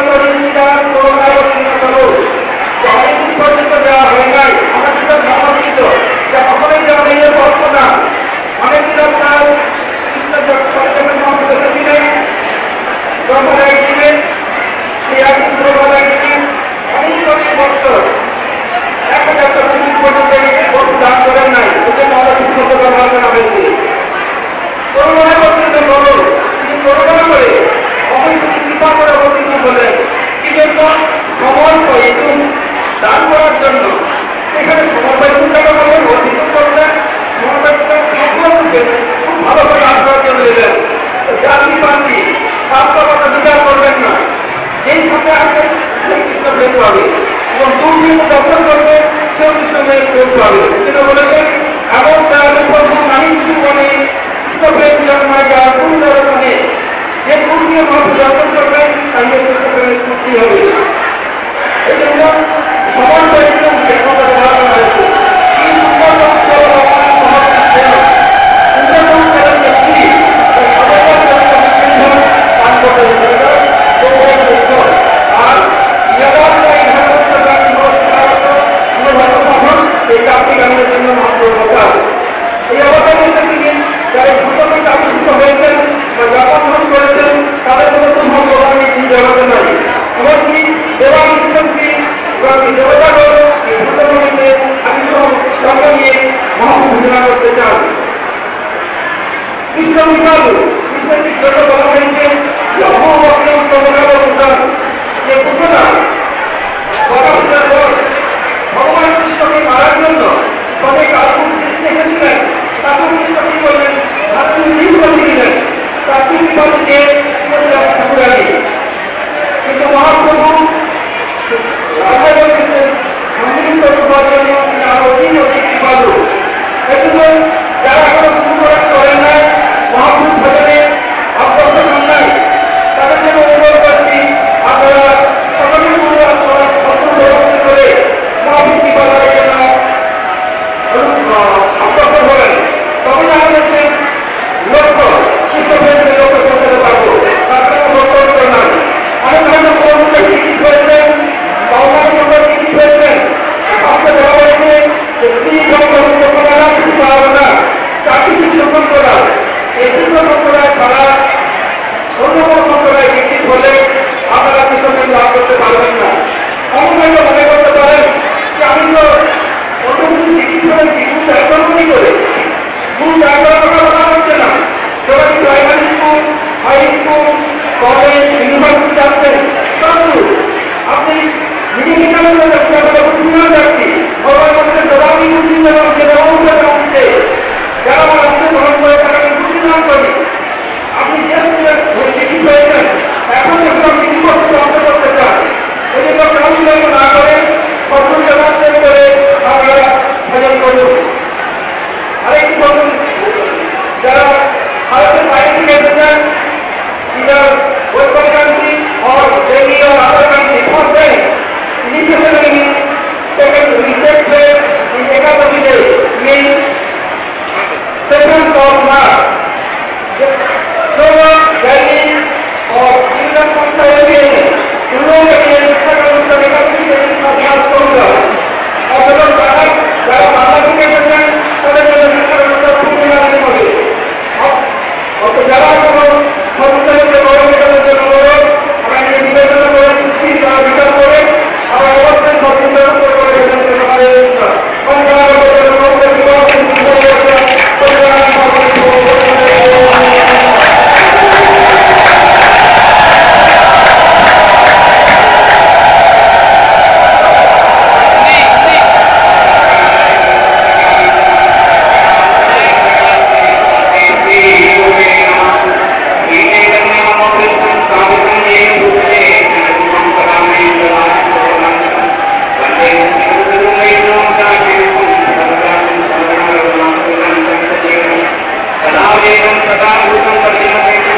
অনেকদিন পর্যন্ত দেওয়া হয়ে নাই আমার সেটা সমর্পিত যা কখনোই দেওয়া নিজের অর্থ না। অনেকদিন আপনার কৃষ্ণ মহাপুরুষ ছিলেন ব্রহ্মরায় ছিলেন সেই একদিন ব্রহ্মরায় ছিলেন অনেক বছর 1000 পর্যন্ত দান করেন নাই ওদের মহা কৃষ্ণ ব্যবহার করা হয়েছে। করোনা পর্যন্ত বড় তিনি করোনা করে অবশ্যই কৃপা করে অবতীর্ণ হলেন কি জন্য সময় একটু দান করার জন্য। এখানে সমবায় টাকা বলেন অর্জিত করলেন সমবায় সকলকে খুব ভালো করে দান করার জন্য এলেন। জাতি পাতি আপনার কথা বিচার করবেন না যেই সাথে আসেন সেই কৃষ্ণ প্রেম পাবে এবং দুর্নীতি দর্শন করবে সেও কৃষ্ণ প্রেম পাবে। যেটা বলেছেন এমন প্রভু নারী কিছু বলে কৃষ্ণপ্রেম জন্মায় যাওয়ার কোন দর্শনে যে পূর্ণীয় ভাব দর্শন করবেন তাহলে কৃষ্ণপ্রেমের স্মৃতি হবে। এই জন্য সমান পরিশ্রম ব্যবহার করা হয়েছে এই চারটি গানের জন্য মহাপ্রভুতা এই অবদান থেকে যারা ভূতকে আবিষ্কৃত হয়েছেন বা জন্মগ্রহণ করেছেন তাদের কোনো সম্ভব জগতে নাই। এমনকি দেবাংশী দেবতাগণ এই ভূতকে জন্ম নিয়ে মহাপূজনা করতে চান। কৃষ্ণ বিভাগ কৃষ্ণজির জন্য বলা হয়েছে যে পুত্রটা ভগবান কৃষ্ণকে মারার জন্য তবে কার্পুর কৃষ্ণ এসেছিলেন তারপর কৃষ্ণ কি করলেন আপনি দিলেন প্রাচীন বিভাগকে ঠাকুরানি কিন্তু মহাপ্রভু যারা এখন পুনরায় করেন না মহাপ্রভু ভজনে অগ্রসর হন নাই তাদের জন্য অনুরোধ করছি আপনারা সকলে করে মহাবৃত্তি করার জন্য অগ্রসর হলেন তবে না হচ্ছে লক্ষ্য শিক্ষকের লক্ষ্য করতে পারবো তার কোনো লক্ষ্য নাই। অনেক ধরনের কর্মীরা টিকিট হয়েছেন বাউমার সঙ্গে টিকিট হয়েছেন আমাকে দেওয়া হয়েছে স্ত্রী পাওয়া না চাকরি শিক্ষা সম্প্রদায় এই শিক্ষা সম্প্রদায় ছাড়া অন্য কোনো সম্প্রদায় টিকিট হলে আপনারা কৃষকের লাভ করতে পারবেন না। অনেকে মনে করতে পারেন যে আমি তো অন্য কিছু টিকিট করেছি গুণ একরকমই করে গুণ একরকম কথা হচ্ছে না। যারা primary school high school college university যাচ্ছেন কিন্তু আপনি মিডিয়ামের যাচ্ছি সবার মধ্যে দবাবি যারা আমার রাস্তায় গ্রহণ করে তারা বুদ্ধিমান করি আপনি যে টিকিট হয়েছেন এখন যখন আপনি বিপক্ষে অর্থ করতে চান এজন্য কাউন্সিলর না করে সরকারি ব্যবস্থা করে আপনারা ভজন করুন। আরেকটি বছর महादेवं सदा भूतं प्रतिमते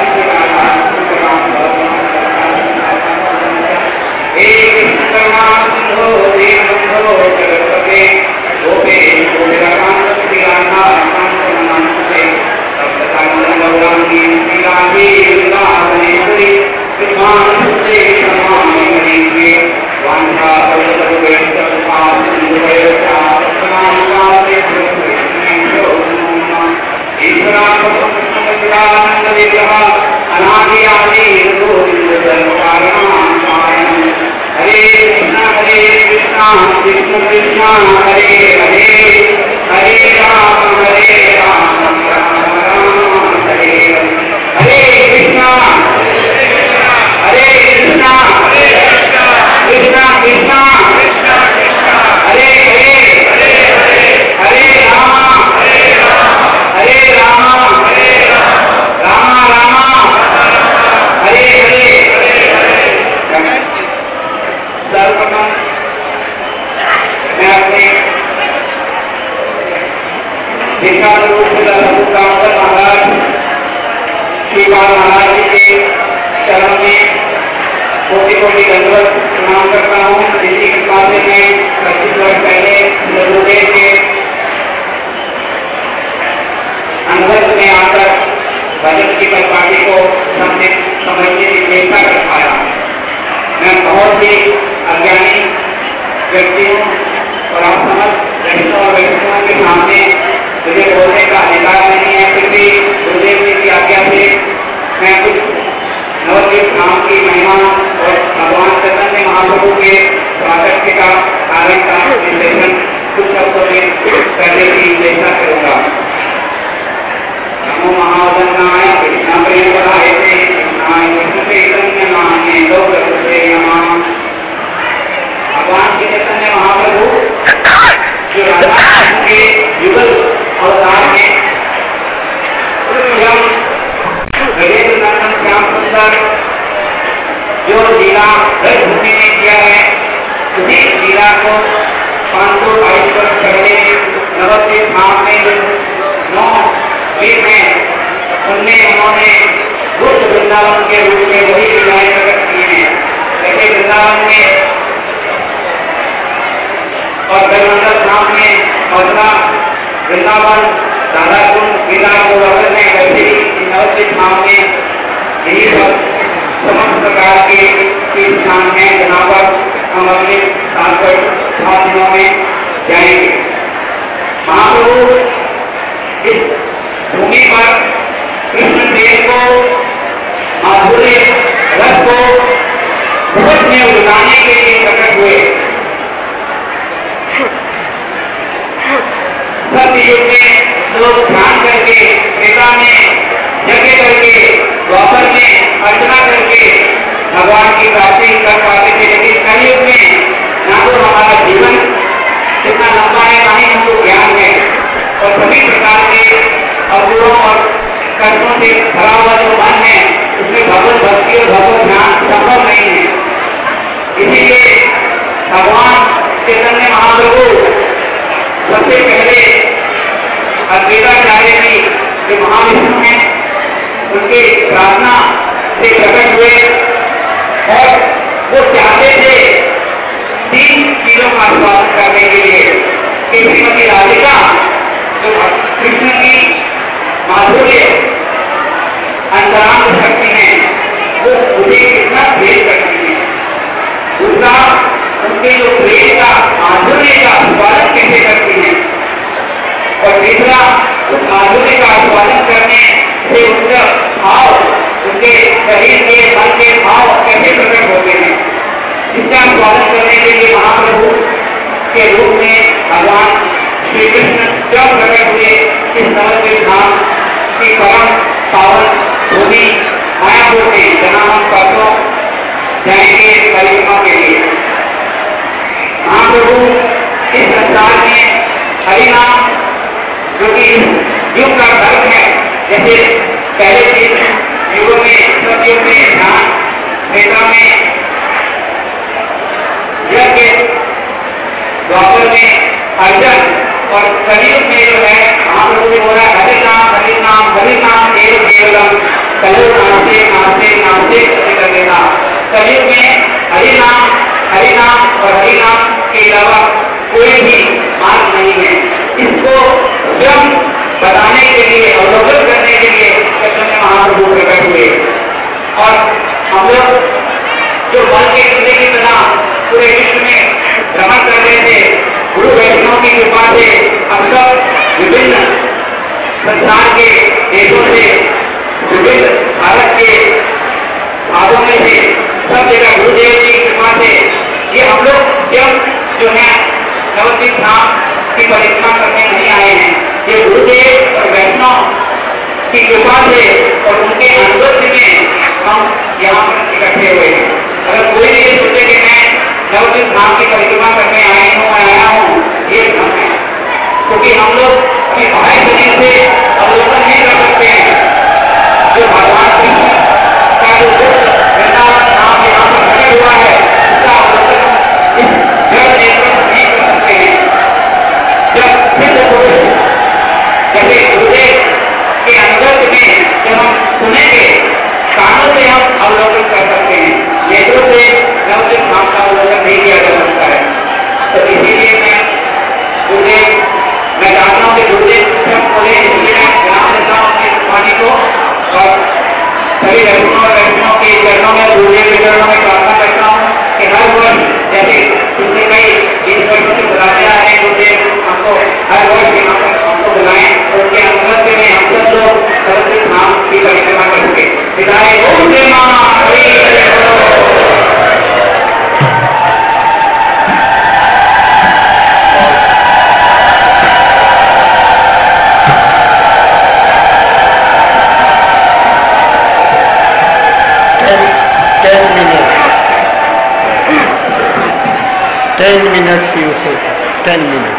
हे कृष्ण करुणा सिंधो दीनबंधो जगत्पते गोपे गोपिकाकांत श्रीराधा नमस्ते तप्तकांत गौरांगी श्रीराधे वृंदावनेश्वरी कृष्णानंदे समाने मणिके वांछा कल्पतरुभ्यश्च कृपा सिंधुभ्यश्च पद्मनाभाते कृष्णेभ्यो नमः ईश्वरानंद विग्रह अनादि आदि हरे कृष्ण कृष्ण कृष्ण हरे हरे हरे राम राम राम हरे हरे कृष्ण हरे कृष्ण कृष्ण कृष्ण हरे हरे हरे राम हरे राम राम राम हरे हरे। सर्वप्रथम मैं अपने विशाल रूप से दामोदर महाराज श्रीपाल महाराज जी के चरण में कोटि कोटि दंडवत प्रणाम करता हूँ। जिसकी कृपा से मैं 25 वर्ष पहले गुरुदेव के अनुभव में आकर भजन की परिपाटी को समझने की चेष्टा कर पाया। मैं बहुत ही अज्ञानी व्यक्ति हूँ और आप समझ वैष्णव और वैष्णव के सामने मुझे बोलने का अधिकार नहीं है। फिर भी गुरुदेव जी की आज्ञा से मैं कुछ नवद्वीप धाम की महिमा और भगवान चैतन्य महाप्रभु के स्वागत का कारण का विश्लेषण कुछ शब्दों में करने की चेष्टा करूंगा। नमो महावदनाय कृष्ण प्रेम बधाए कृष्णाय कृष्ण चैतन्य नामे लोकसे नमः। भगवान श्री चैतन्य महाप्रभु जो राधा के युगल अवतार में स्वयं गजेंद्र नंदन श्याम सुंदर जो लीला रजभूमि में किया है उसी लीला को 522 वर्ष पहले नवद्वीप धाम में 9 द्वीप में उनमें उन्होंने बुद्ध वृंदावन के रूप में वही लीलाएं प्रकट की हैं। जैसे वृंदावन में और गलमंडल धाम में मथुरा वृंदावन राधाकुंड लीला गोवर्धन है, वैसे ही नवद्वीप धाम में यही सब समस्त प्रकार के स्थान हैं जहाँ पर हम अगले 7 दिनों में जाएंगे। महाप्रभु इस भूमि पर कृष्ण प्रेम को माधुर्य रस को बहुत में उलझाने के लिए प्रकट हुए। सतयुग में लोग ध्यान करके त्रेता में यज्ञ करके द्वापर में अर्चना करके भगवान की प्राप्ति कर पाते थे, लेकिन कलयुग में ना तो हमारा जीवन इतना लंबा है ना ही हमको ज्ञान है और सभी प्रकार के अवगुणों और कर्मों से भरा हुआ जो मन है उसमें भगवत भक्ति और भगवत ध्यान संभव नहीं है। इसीलिए भगवान चैतन्य महाप्रभु सबसे पहले अद्वैताचार्य जी जो महाविष्णु हैं उनके प्रार्थना से प्रकट हुए और वो चाहते थे 3 चीजों का स्वागत करने के लिए कि श्रीमती राधिका जो कृष्ण की माधुर्य अंतरांग शक्ति है वो मुझे कितना प्रेम करती है। दूसरा उनके जो प्रेम का माधुर्य का स्वागत कैसे करती है और तीसरा उस माधुर्य का स्वागत करने से उनका भाव उनके शरीर के मन के भाव कैसे प्रकट होते हैं। इसका स्वागत करने के लिए महाप्रभु के रूप में भगवान श्री कृष्ण जब प्रकट हुए इस नवद्वीप धाम की परम पावन भूमि मायापुर में जहाँ हम परसों जाएंगे परिक्रमा के लिए। महाप्रभु इस संसार में हरिनाम जो कि युग का धर्म है, जैसे पहले के युगों में सतयुग में ध्यान, त्रेता में यज्ञ, द्वापर में अर्चन और कलयुग में जो है महाप्रभु ने बोला हरि नाम एव केवलम कलु नास्ते नास्ते नास्ते कर देना। कलयुग में हरि नाम और हरि नाम के अलावा कोई भी मार्ग नहीं है। इसको स्वयं बताने के लिए अवलोकन करने के लिए चैतन्य महाप्रभु प्रकट हुए और हम लोग जो बल के कुत्ते की तरह पूरे विश्व में भ्रमण कर रहे थे, गुरु वैष्णव की कृपा से हम सब विभिन्न संसार के देशों से, विभिन्न भारत के भागों में से सब जगह गुरुदेव की कृपा से ये हम लोग स्वयं जो है नवद्वीप धाम की परिक्रमा करने नहीं आए हैं। ये गुरुदेव और वैष्णव की कृपा से और उनके अनुरोध में हम यहाँ पर इकट्ठे हुए हैं। अगर कोई नहीं सोचे कि मैं नवद्वीप धाम की परिक्रमा करने आया हूँ, ये भ्रम है, क्योंकि हम लोग अपने बाह्य शरीर से अवलोकन नहीं कर सकते हैं। जो भगवान कृष्ण का जो वृंदावन धाम यहाँ पर भरा हुआ है, उसका अवलोकन इस जड़ नेत्र से नहीं कर सकते हैं। जब सिद्ध पुरुष जैसे गुरुदेव के अनुगत में जब हम सुनेंगे, कानों से हम अवलोकन कर सकते हैं, नेत्रों से नवद्वीप धाम का अवलोकन नहीं किया जा सकता है। तो इसीलिए मैं चाहता हूँ कि गुरुदेव स्वयं बोले, इसलिए मैं ध्यान देता हूँ अपनी वाणी को और सभी वैष्णव के चरणों में, गुरुदेव के चरणों में प्रार्थना करता हूँ कि हर वर्ष जैसे पिछले कई 20 वर्षों से बुलाते आ रहे हैं, गुरुदेव हमको हर वर्ष यहाँ पर हमको बुलाएं और उनके अनुसरण में हम सब लोग नवद्वीप धाम की परिक्रमा कर सके। विदाई ओम जय मां। 10 minutes you say, 10 minutes.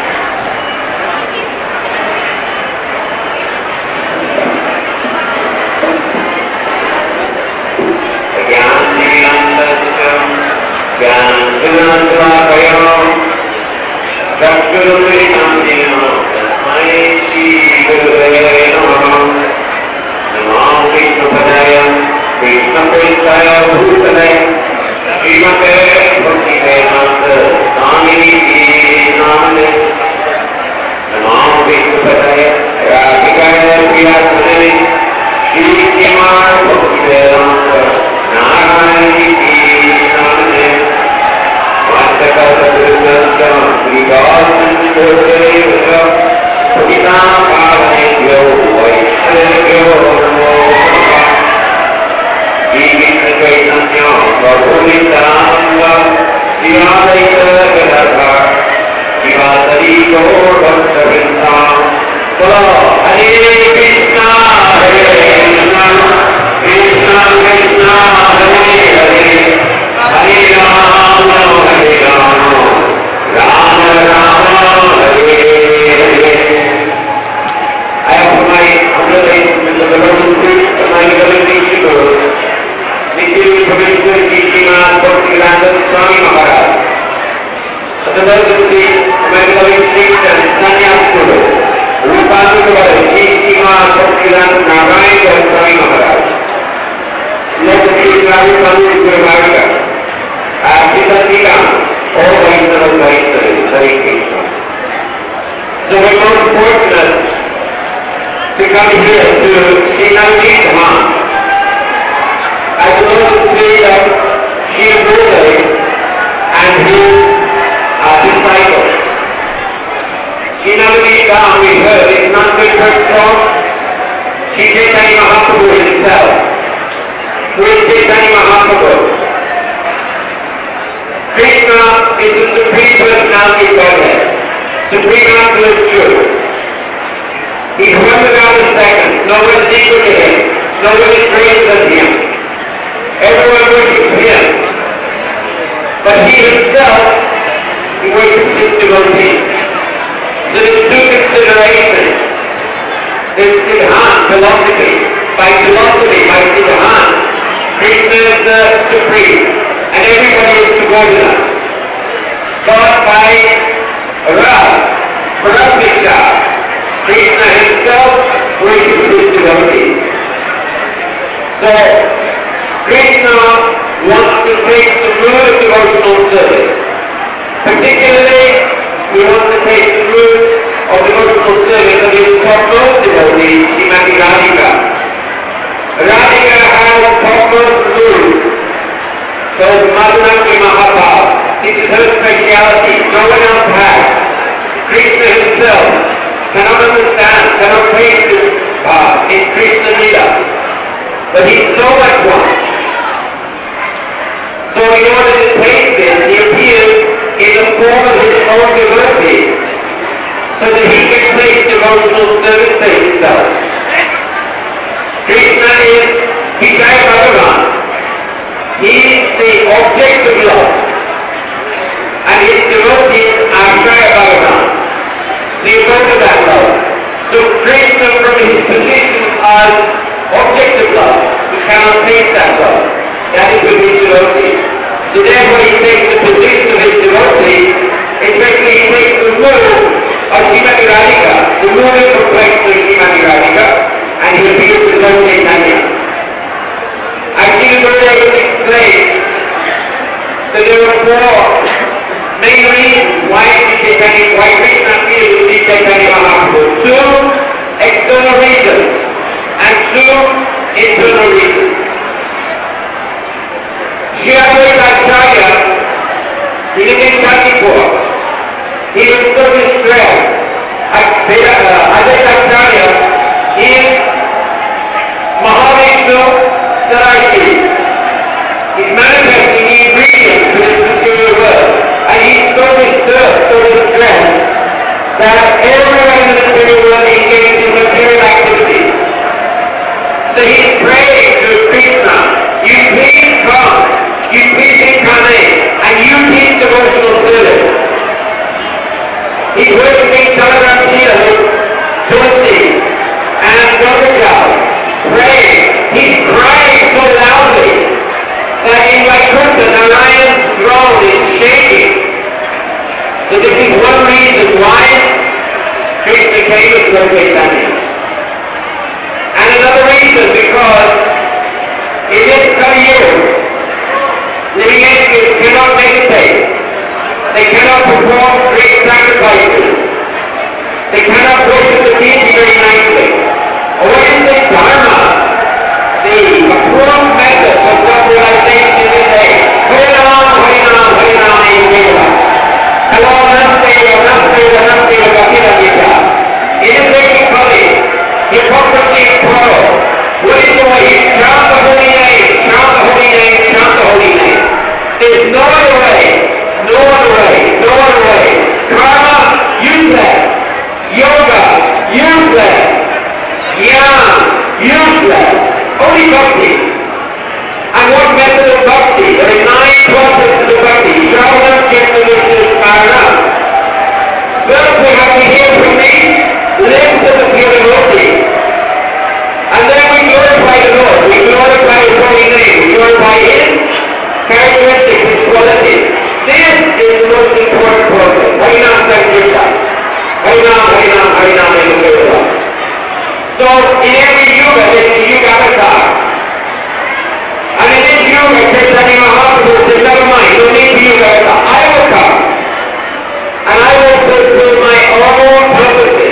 Pradipika, Krishna himself worshiped his devotees. So, Krishna wants to take the route of devotional service. Particularly, he wants to take the route of devotional service of his topmost devotee, Srimati Radhika. Radhika has topmost route called Madhuraki Mahabhav. This is her speciality. No one else has. Krishna himself cannot understand, cannot taste this in Krishna Lila. But he so much wants. So in order to taste this, he appears in the form of his own devotee, so that he can take devotional service to himself. Krishna is Vijaya Bhagavan. He is the object of love. And his devotees are Jaya Bhagavan, the abode of that love. So Krishna, from his position as object of love, he cannot taste that love. That is with his devotees. So therefore he takes the position of his devotee, especially he takes the mood of Srimati Radhika, the mood of complexion of Srimati Radhika, and he appears to Lord Chaitanya. As Srila Gurudev explained that there are four main reasons why Krishna appears to Sri Chaitanya Mahaprabhu. Two external reasons and two internal reasons. Shri Advaita Acharya, he lived in Kantipur. He was so distressed. Advaita Acharya is Mahavishnu Sarashri. He's manifesting the ingredients to this material world. And he's so disturbed, so distressed, that everyone in the material world engages in material activities. So he's praying to Krishna, you please come, you please incarnate, and you teach devotional service. He's worshipping Salagram Shila, Tulsi, and Gopajal, praying. He's crying so loudly that in Vaikuntha, Narayan's throne is shaking. So this is one reason why Krishna came to Lord Chaitanya. And another reason, because in this Kali Yuga, living entities cannot meditate. They cannot perform great sacrifices. They cannot worship the deity very nicely. What is the Dharma? The approved method for self-realization in this age. Harinam, Harinam, Harinam, Eva. Hello, Nasteva, Nasteva, Nasteva, Gakira Gita. In this age of Kali, hypocrisy is total. What is the way? Chant the holy name, chant the holy name, chant the holy name. There's no other way, no other way, no other way. Karma, useless. Yoga, useless. Jnana, useless. Only bhakti. And what method of bhakti? There are 9 processes of bhakti. Shravanam, Kirtanam, Smaranam. First we have to hear from the lips of the pure devotee. And then we glorify the Lord. We glorify His holy name. We glorify His characteristics, His qualities. This is the most important process. Harinam Sankirtan. Harinam, Harinam, Harinam, Harinam. So in every yuga, there is a yuga avatar. And in this yuga, Chaitanya Mahaprabhu said, never mind, no need for yuga avatar. I will come. And I will fulfill my own purposes.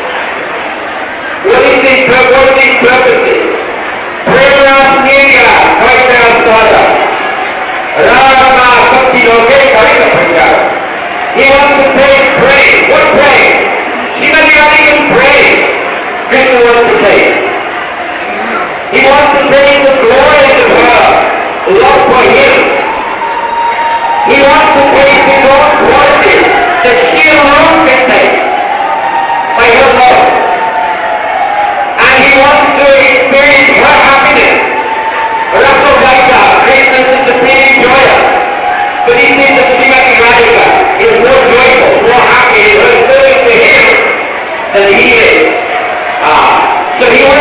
What are these purposes? Prerasniya, Kaita Sada. Rama Bhakti Loke Kaita Prachara. He wants to pray. What pray? Srimati Radhika's pray. Krishna wants to take. He wants to take the glories of her love for him. He wants to take his own qualities that she alone can take by her love. And he wants to experience her happiness. Rasa Daita, Krishna's supreme joy. But he sees that Srimati Radhika is more joyful, more happy in her service to him than he is. So he wants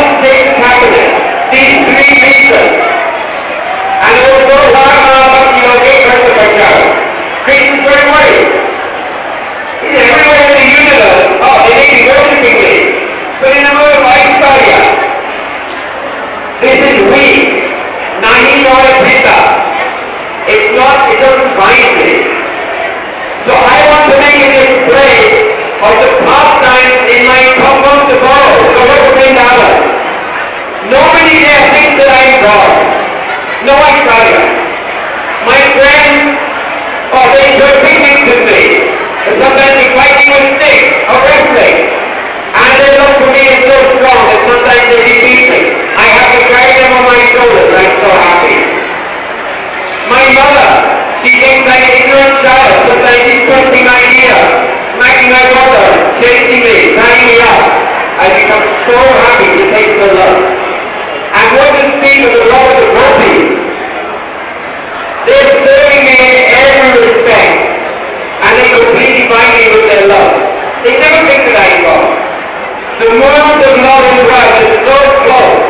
of the pastimes in my Bhagavad Vrindavan. Nobody there thinks that I am God. No, I tell you. My friends, they enjoy picnics with me. Sometimes they fight me with sticks or wrestling. And their love for me is so strong that sometimes they defeat me. I have to carry them on my shoulders. I'm so happy. My mother, she thinks I'm an ignorant child. Sometimes she's twisting my ear, smacking my mother, chasing me, tying me up. I become so happy to taste the love. And what to speak of the love of the gopis? They're serving me in every respect. And they completely bind me with their love. They never think that I'm God. The world of love and love is so close.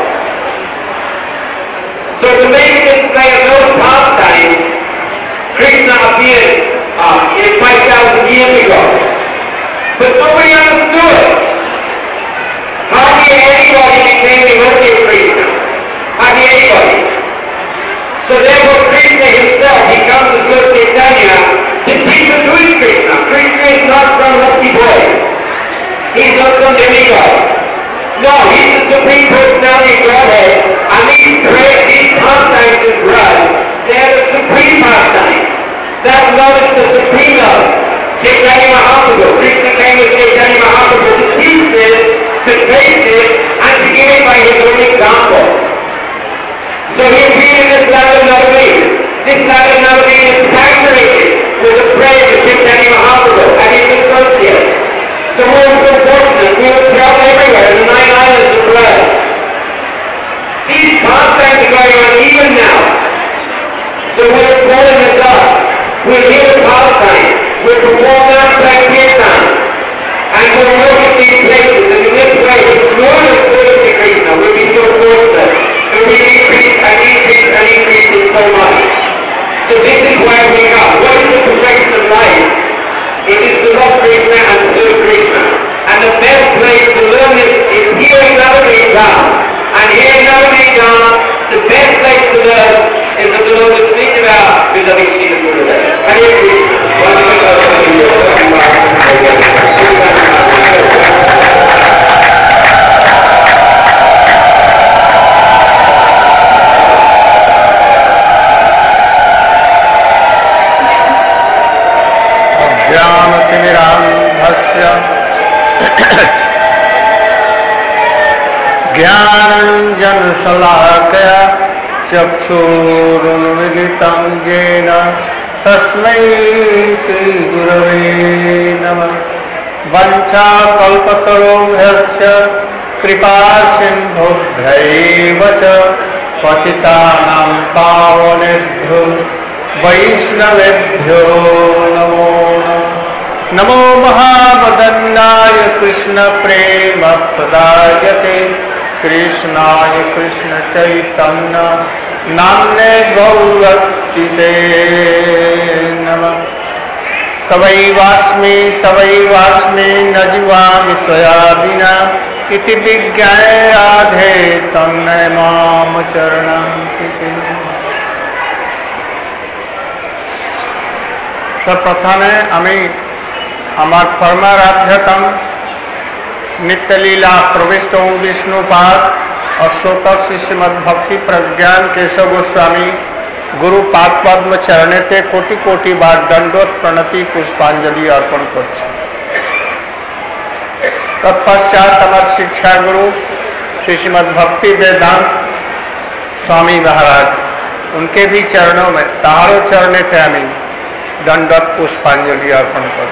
So to make a display of those pastimes, Krishna appeared 5,000 years ago. But nobody understood. Hardly anybody became devotee of Krishna. Hardly anybody. So therefore Krishna himself, he comes as Lord Chaitanya to teach us who is Krishna. Krishna is not some lusty boy. He's not some demigod. No, he's the Supreme Personality of Godhead. And these pastimes of blood, they are the supreme pastimes. That love is the supreme love. Chaitanya Mahaprabhu, Krishna came with Chaitanya Mahaprabhu to teach this, to taste it, and to give it by his own example. So he appeared in this land of Navadvip. This land of Navadvip is saturated with the praise of Chaitanya Mahaprabhu and his associates. So we are so fortunate, we will travel everywhere in the 9 islands of blood. These pastimes are going on even now. So we are falling in the dark. We'll hear the pastime, we'll perform outside Kirtan, and we'll worship these places, and in this way, with glorious service to Krishna, we'll be so fortunate to be increased and increased and increased in so much. So this is where we come. What is the perfection of life? It is to love Krishna and to serve Krishna. And the best place to learn this is here in Navadvip Dham. And here in Navadvip Dham, the best place to learn is at the Lord of Sridhar with the Vishnu Gurudev. Hare Krishna. ज्ञानाञ्जनशलाकया चक्षुरुन्मिलितं येन तस्मै श्रीगुरवे नमः। वञ्चाकल्पतरुभ्यश्च कृपासिन्धुभ्यैव च पतितानां पावनेभ्यो वैष्णवेभ्यो नमो नमः। नमो महावदन्नाय कृष्णप्रेमप्रदायते कृष्णाय कृष्णचैतन्य नाम्ने गौरतिसे नमः। तवैवास्मि न जीवामि त्वया विना इति विज्ञाय राधे तन्मय माम चरणं टिके। सर्वप्रथमे आमी আমার পরমারাধ্যতম नित्यलीला प्रविष्ट विष्णुपाद और श्रोता श्रीमद भक्ति प्रज्ञान केशव गोस्वामी गुरु पाद पद्म चरणेते कोटि कोटि बार दंडोत प्रणति पुष्पांजलि अर्पण कर। तत्पश्चात हमार शिक्षा गुरु श्रीमद भक्ति वेदांत स्वामी महाराज उनके भी चरणों में तारो चरणेते हमें दंडोत पुष्पांजलि अर्पण कर।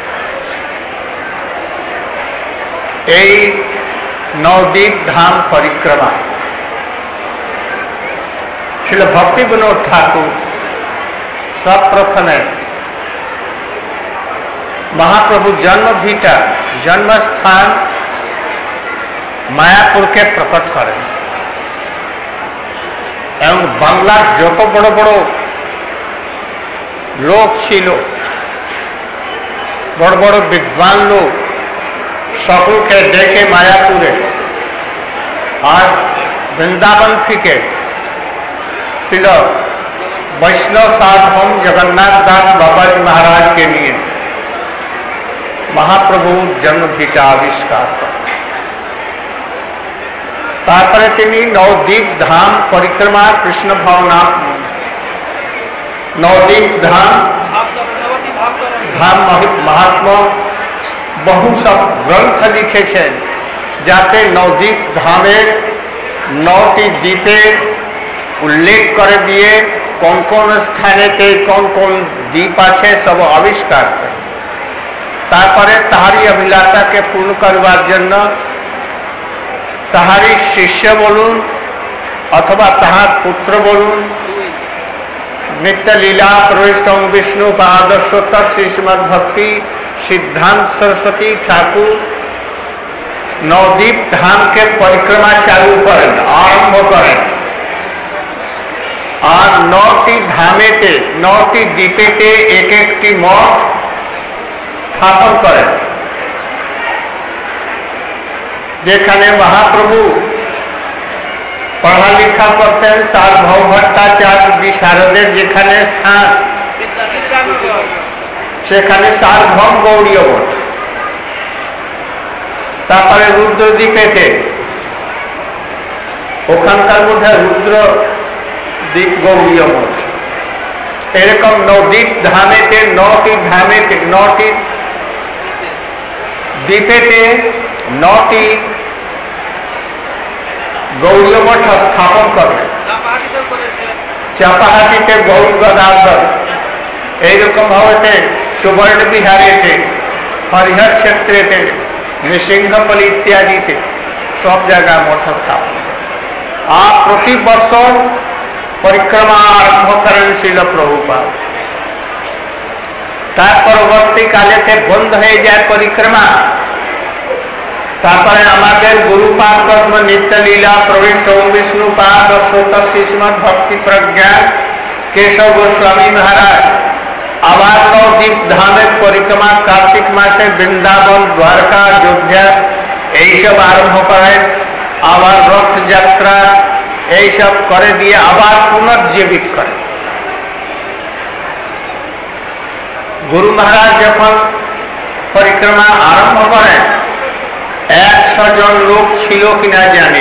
এই নবদ্বীপ ধাম পরিক্রমা শিল ভক্তি বিনোদ ঠাকুর সপ্রথমে মহাপ্রভু জন্মভিটা জন্মস্থান মায়াপুরকে প্রকট করেন এবং বাংলার যত বড় বড় লোক ছিল বড় বড় বিদ্বান লোক সকলকে ডেকে মায়াপুরে আর বৃন্দাবন থেকে ছিল বৈষ্ণব সার্বভৌম জগন্নাথ দাস বাবাজি महाराज के लिए महाप्रभु जन्म भीटा आविष्कार कर तारपरे तिनी नवद्वीप धाम परिक्रमा कृष्ण भावना नवद्वीप धाम महात्मा बहु सब ग्रंथ लिखे जाते नवद्वीप धामे 9टी द्वीपे उल्लेख कर दिए कौन कौन स्थाने ते कौन कौन द्वीप आछे सब आविष्कार कर तारपरे ताहारी अभिलाषा के पूर्ण करवार जन्य ताहारी शिष्य बोलून अथवा ताहार पुत्र बोलून नित्य लीला प्रविष्ट विष्णु पादस्वतर श्रीमद भक्ति सिद्धांत सरस्वती ठाकुर नवद्वीप धाम के परिक्रमा चालू करें आरंभ करें और 9टी धामेते 9टी द्वीपेते एक एकटी मठ स्थापन करें जेखाने महाप्रभु पढ़ा लिखा करते हैं सार्वभौम भट्टाचार्य विशारदेर जेखाने स्थान सेखाने सार्वभौम गौड़ीय मठ तारपरे रुद्र द्वीपेते ओखानकार मध्य रुद्र দ্বীপ গৌড়ীয় মঠ এরকম নবদ্বীপ ধামেতে 9টি ধামেতে 9টি দ্বীপেতে 9টি গৌড়ীয় মঠ স্থাপন করবে চাপাহাটিতে গৌর গদাধর এইরকম ভাবে সুবর্ণ বিহারেতে হরিহর ক্ষেত্রেতে নৃসিংহপল্লী ইত্যাদিতে সব জায়গায় মঠ স্থাপন আর প্রতি বছর परिक्रमा आरम्भ करें शिल प्रभुपाद तार परवर्ती काले थे बंद हो जाए परिक्रमा तारपरे आमादेर गुरुपाद पद्म नित्य लीला प्रविष्ट विष्णुपाद श्रोत श्रीमद भक्ति प्रज्ञा केशव गोस्वामी महाराज आबार नवद्वीप धामे परिक्रमा कार्तिक मासे वृंदावन द्वारका अयोध्या यही सब आरम्भ करें आबार रथ यात्रा यही सब करे दिए आबार पुनर्जीवित करे गुरु महाराज जखन परिक्रमा आरम्भ करें 100 जन लोक छिलो किना जानी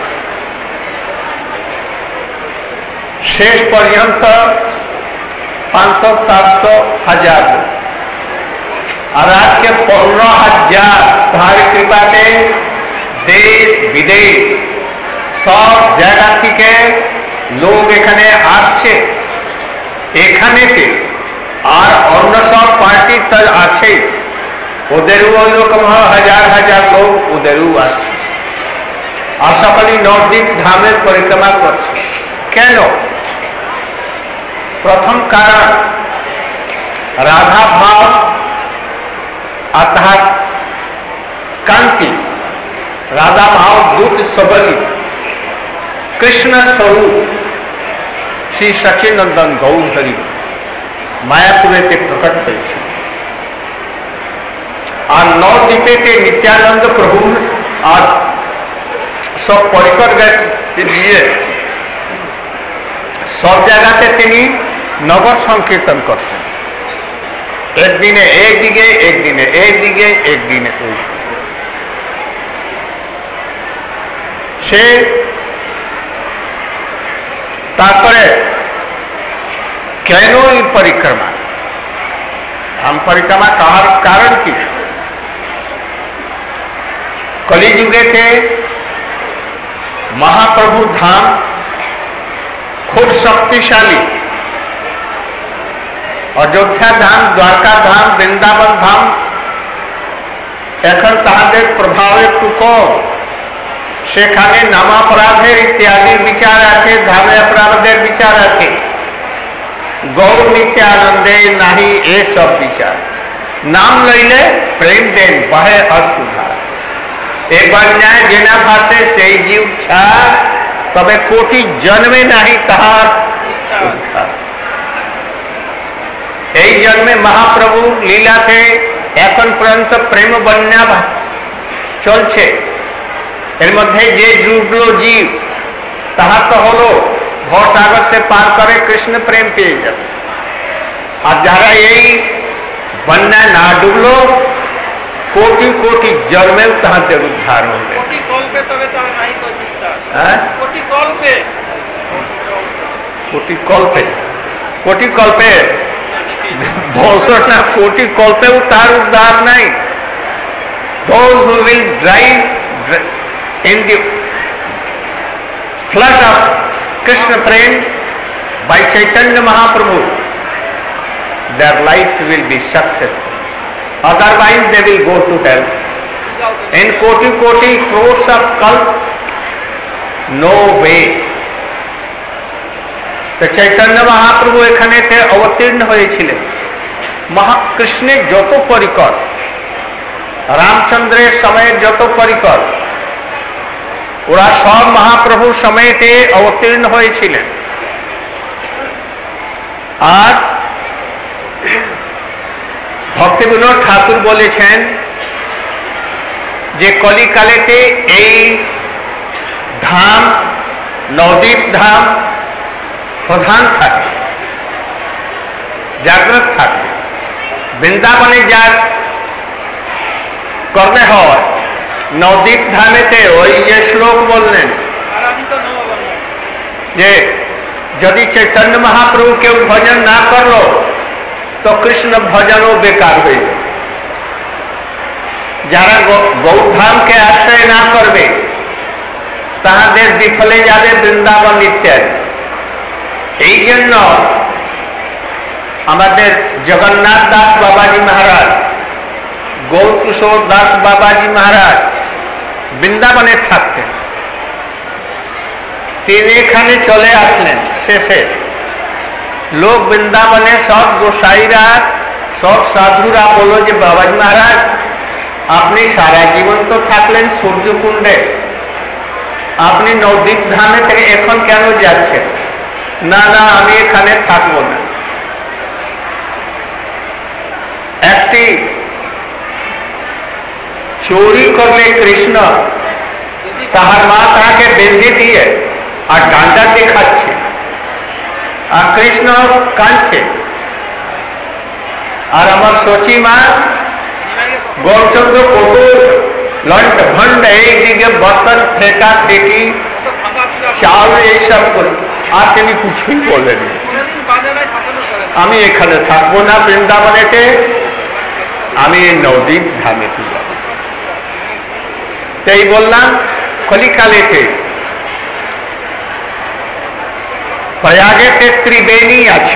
शेष पर्यंत 500, 700, 1000 और आज के 15,000 भारी कृपा में देश विदेश सब জায়গা থেকে লোক এখানে আসছে এখানেতে আর অন্য সব পার্টি তো আছে ওদেরও ওইরকম হাজার হাজার লোক ওদেরও আসছে আর সকলেই নবদ্বীপ ধামের পরিক্রমা করছে কেন প্রথম কারণ রাধা ভাব अर्थात कांति राधा भाव दूत सबलित कृष्ण स्वरूप श्री सचिनंदन गौर हरि मायापुरे प्रकट हुए और नवद्वीपे नित्यानंद प्रभु और सब परिकर लिए सब जगह नगर संकीर्तन करते एक दिने एक दिगे एक दिने एक दिगे एक दिने से तारपरे केनो परिक्रमा हम परिक्रमा कारण की कलिजुगे थे महाप्रभु धाम खूब शक्तिशाली अयोध्या धाम द्वारका धाम वृंदावन धाम एखन ताहादेर प्रभावे टुकम सेखाने नामापराधेर इत्यादि विचार आछे धामे अपराधेर विचार आछे गौर नित्यानंदे नाही ए सब विचार नाम लइले प्रेम देन बहे असुधा एक बार न्याय जेना भाषे से जीव छा तबे कोटि जन्मे नहीं ताहार এই জন্মে মহাপ্রভু লীলাতে এখন পর্যন্ত প্রেম বন্যা চলছে এর মধ্যে যে ডুবলো জীব তাহা তো হলো ভবসাগর সে পার করে কৃষ্ণ প্রেম পেয়ে যাবে আর যারা এই বন্যা না ডুবলো कोटि कोटि जन्मे ताहते उद्धार हो गए। कोटि कल्पे तबे तो नहीं कोई विस्तार। कोटि कल्पे भौसर ना कोटि कल्पे उद्धार नहीं। Those who will drive in the flood of Krishna Prem by Chaitanya Mahaprabhu, their life will be successful. Otherwise they will go to hell. In koti koti crores of kalp, no way. তো চৈতন্য মহাপ্রভু এখানেতে অবতীর্ণ হয়েছিলেন। কৃষ্ণের যত পরিকর, রামচন্দ্রের সময়ের যত পরিকর, ওরা সব মহাপ্রভুর সময়েতে অবতীর্ণ হয়েছিলেন। আর ভক্তিবিনোদ ঠাকুর বলেছেন যে কলিকালেতে এই ধাম, নবদ্বীপ ধাম প্রধান থাকে, জাগ্রত থাকে। বৃন্দাবনে যা করতে হয়, নবদ্বীপ ধামেতে ওই যে শ্লোক বললেন যে যদি চৈতন্য মহাপ্রভু কেউ ভজন না করলো তো কৃষ্ণ ভজনও বেকার হয়ে যাবে। যারা গৌধামকে আশ্রয় না করবে তাহাদের বিফলে যাবে বৃন্দাবন ইত্যাদি। এই জন্য আমাদের জগন্নাথ দাস বাবাজি মহারাজ, গৌরকিশোর দাস বাবাজি মহারাজ বৃন্দাবনে থাকতেন। তিনি এখানে চলে আসলেন শেষে। লোক বৃন্দাবনে সব গোসাইরা, সব সাধুরা বলল যে বাবাজি মহারাজ আপনি সারা জীবন তো থাকলেন সূর্যকুণ্ডে, আপনি নবদ্বীপ ধামে থেকে এখন কেন যাচ্ছেন? না না, আমি এখানে থাকবো না। একটি চুরি করলে কৃষ্ণ, তাহার মা তাহাকে বেঁধে দিয়ে আর ডান্ডা দেখাচ্ছে, আর কৃষ্ণ কাঁদছে। আর আমার সচী মা গৌরচন্দ্র কটুর লন্ট ভন্ড এইদিকে বর্তন ফেঁকা ফেঁকি চাল এইসব করে, আর তিনি কিছুই বলেন। আমি এখানে থাকবো না বৃন্দাবনেতে, আমি নবদ্বীপ ধামেতে যাব। তাই বললাম কলিকালেতে প্রয়াগেতে ত্রিবেণী আছে,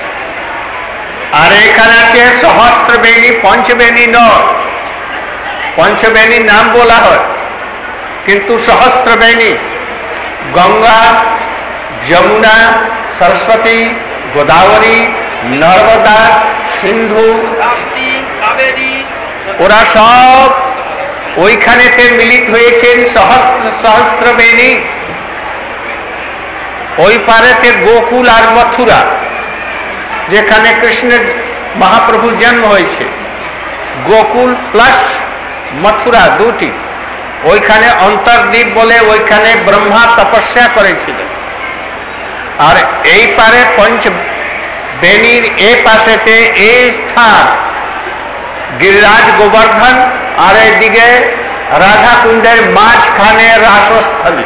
আর এখানে আছে সহস্রবেণী, পঞ্চবেণী নয়। পঞ্চবেণীর নাম বলা হয়, কিন্তু সহস্রবেণী গঙ্গা, যমুনা, সরস্বতী, গোদাবরী, নর্মদা, সিন্ধু, ওরা সব ওইখানেতে মিলিত হয়েছেন সহস্র সহস্রবেণী। ওই পারেতে গোকুল আর মথুরা, যেখানে কৃষ্ণের মহাপ্রভুর জন্ম হয়েছে। গোকুল প্লাস মথুরা দুটি, ওইখানে অন্তর্দ্বীপ বলে, ওইখানে ব্রহ্মা তপস্যা করেছিলেন। আর এই পারে পঞ্চবেণীর এ পাশেতে এই স্থান গিরিরাজ গোবর্ধন, আর এদিকে রাধাকুণ্ডের মাঝখানে রাসস্থলী,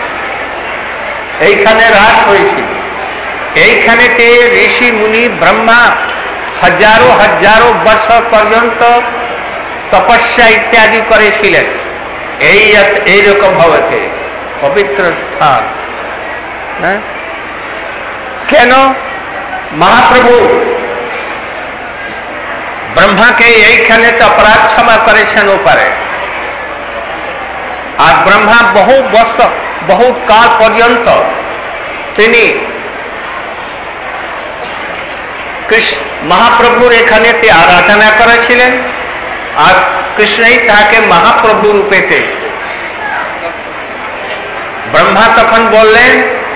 এইখানে রাস হয়েছিল। এইখানেতে ঋষি মুনি ব্রহ্মা হাজারো হাজারো বছর পর্যন্ত তপস্যা ইত্যাদি করেছিলেন। এইরকম ভাবে পবিত্র স্থান। কেন? মহাপ্রভু ব্রহ্মাকে এইখানে তো অপরাধ ক্ষমা করেছেন ওপারে। আর ব্রহ্মা বহু বছর, বহু কাল পর্যন্ত তিনি মহাপ্রভুর এখানেতে আরাধনা করেছিলেন, আর কৃষ্ণই তাকে মহাপ্রভু রূপেতে। ব্রহ্মা তখন বললেন,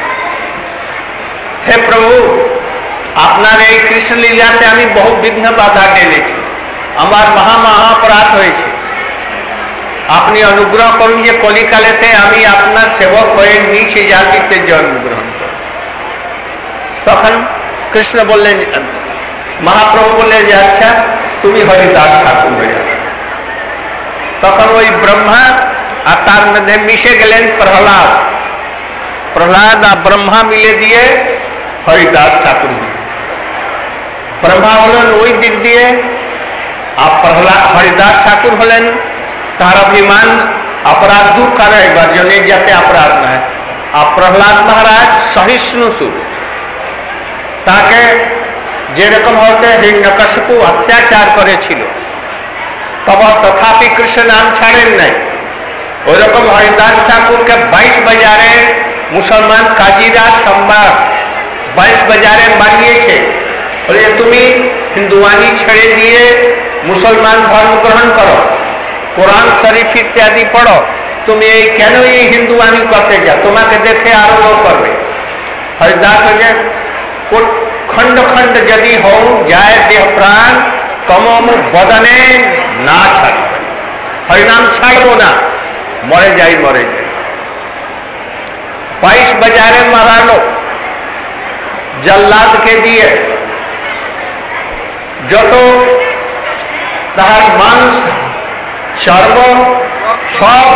হে প্রভু, আপনার এই কৃষ্ণ লীলাতে আমি বহু বিঘ্ন বাধা টেনেছি, আমার মহাপরাধ হয়েছে। আপনি অনুগ্রহ করুন যে কলিকালেতে আমি আপনার সেবক হয়ে নিচে জাতিতে জন্মগ্রহণ করব। তখন কৃষ্ণ বললেন, মহাপ্রভু বললেন যে আচ্ছা তুমি হরিদাস ঠাকুর হয়ে আছো। তখন ওই ব্রহ্মা আর তার মধ্যে মিশে গেলেন প্রহ্লাদ। প্রহ্লাদ আর ব্রহ্মা মিলে দিয়ে হরিদাস ঠাকুর। ব্রহ্মা হলেন ওই দিক দিয়ে, আর প্রহ্লাদ হরিদাস ঠাকুর হলেন তার অভিমান अपराध दूर करेगा जो नहीं जाते अपराध में। আর প্রহ্লাদ মহারাজ সহিষ্ণু সুর, তাকে যেরকম হতে হিরণ্যকশিপু অত্যাচার করেছিল তথাপি কৃষ্ণ নাম ছাড়েন নাই, ওইরকম হরিদাস ঠাকুরকে 22 বাজারে মুসলমান কাজীরা সম্মান 22 বাজারে মারিয়েছে। বলে তুমি হিন্দুয়ানি ছেড়ে দিয়ে মুসলমান ধর্ম গ্রহণ করো, কোরআন শরীফ ইত্যাদি পড়ো, তুমি এই কেন এই হিন্দুয়ানি করতে যাও, তোমাকে দেখে আরো লোক করবে। হরিদাস বলে খণ্ড খণ্ড যদি হও যায় দেহ প্রাণ কমম বদনে না ছাড়ব, হরিনাম ছাড়বো না, মরে যাই মরে যাই। 22 বাজারে মারালো জল্লাদকে দিয়ে, যত তাহার মাংস চর্ম সব,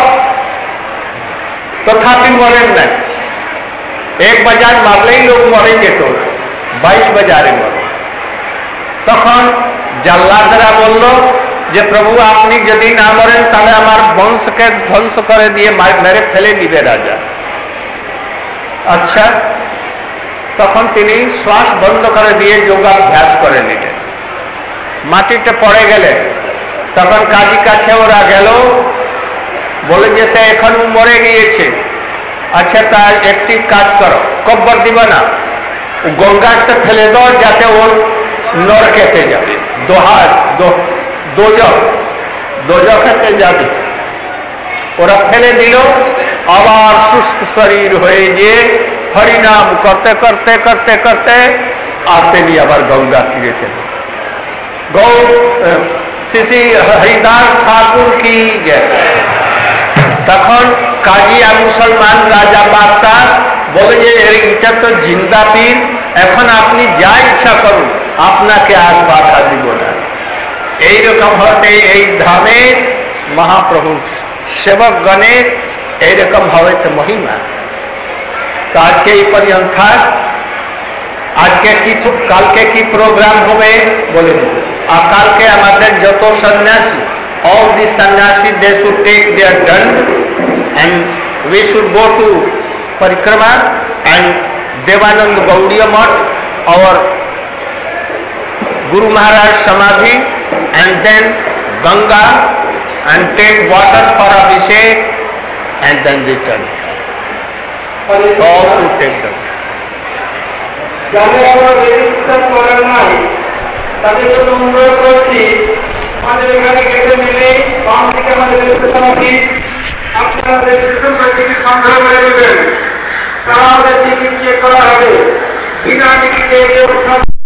তথাপি মরেন না। 1 বাজার মারলেই লোক মরে যেত, 22 বাজারে মরে। তখন জল্লাদরা বলল যে প্রভু আপনি যদি না মরেন তাহলে আমার বংশকে ধ্বংস করে দিয়ে মেরে ফেলে নিবে রাজা। আচ্ছা, তখন তিনি শ্বাস বন্ধ করে দিয়ে যোগাভ্যাস করে নিলেন। মাটিতে পড়ে গেলেন, তখন কাজী কাছে ওরা গেল, বলে যে সে এখন মরে গিয়েছে। আচ্ছা তার একটি কাজ করো, কব্বর দিবে না, গঙ্গাতে ফেলে দাও যাতে ওর নরকেতে যাবে, দোজখেতে যাবে। ওরা ফেলে দিল, আবার সুস্থ শরীর হয়ে যে হরিনাম করতে করতে করতে করতে আতেনি আবার গঙ্গা তীরেতে। গৌ শ্রী হরিদাস ঠাকুর কি জয়। তখন কাজিয়া মুসলমান রাজা বাদশাহ বলে যে এটা তো জিন্দা পীর, এখন আপনি যা ইচ্ছা করুন, আপনাকে আর বাধা দিব না। এইরকম হতে এই ধামে মহাপ্রভু সেবক গণের এইরকম হবে তো মহিমা। তো আজকে এই পর্যন্ত থাক। আজকে কি কালকে কি প্রোগ্রাম হবে বলেন। আর কালকে আমাদের যত সন্ন্যাসী, all the sannyasi they should take their dand and we should go to parikrama and Devanand Gaudiya Math, our Guru Maharaj Samadhi, and then Ganga, and take water for Abhishek and then return. All should take them. যাদের আমরা registration করার নাই তাদের জন্য অনুরোধ করছি, আমাদের এখানে গেটে মিলে বাম দিকে আমাদের রেজিস্ট্রেশন অফিস, আপনারা রেজিস্ট্রেশন সার্টিফিকেট সংগ্রহ করে দেবেন। তারা আমাদের টিকিট চেক করা হবে, বিনা টিকিটে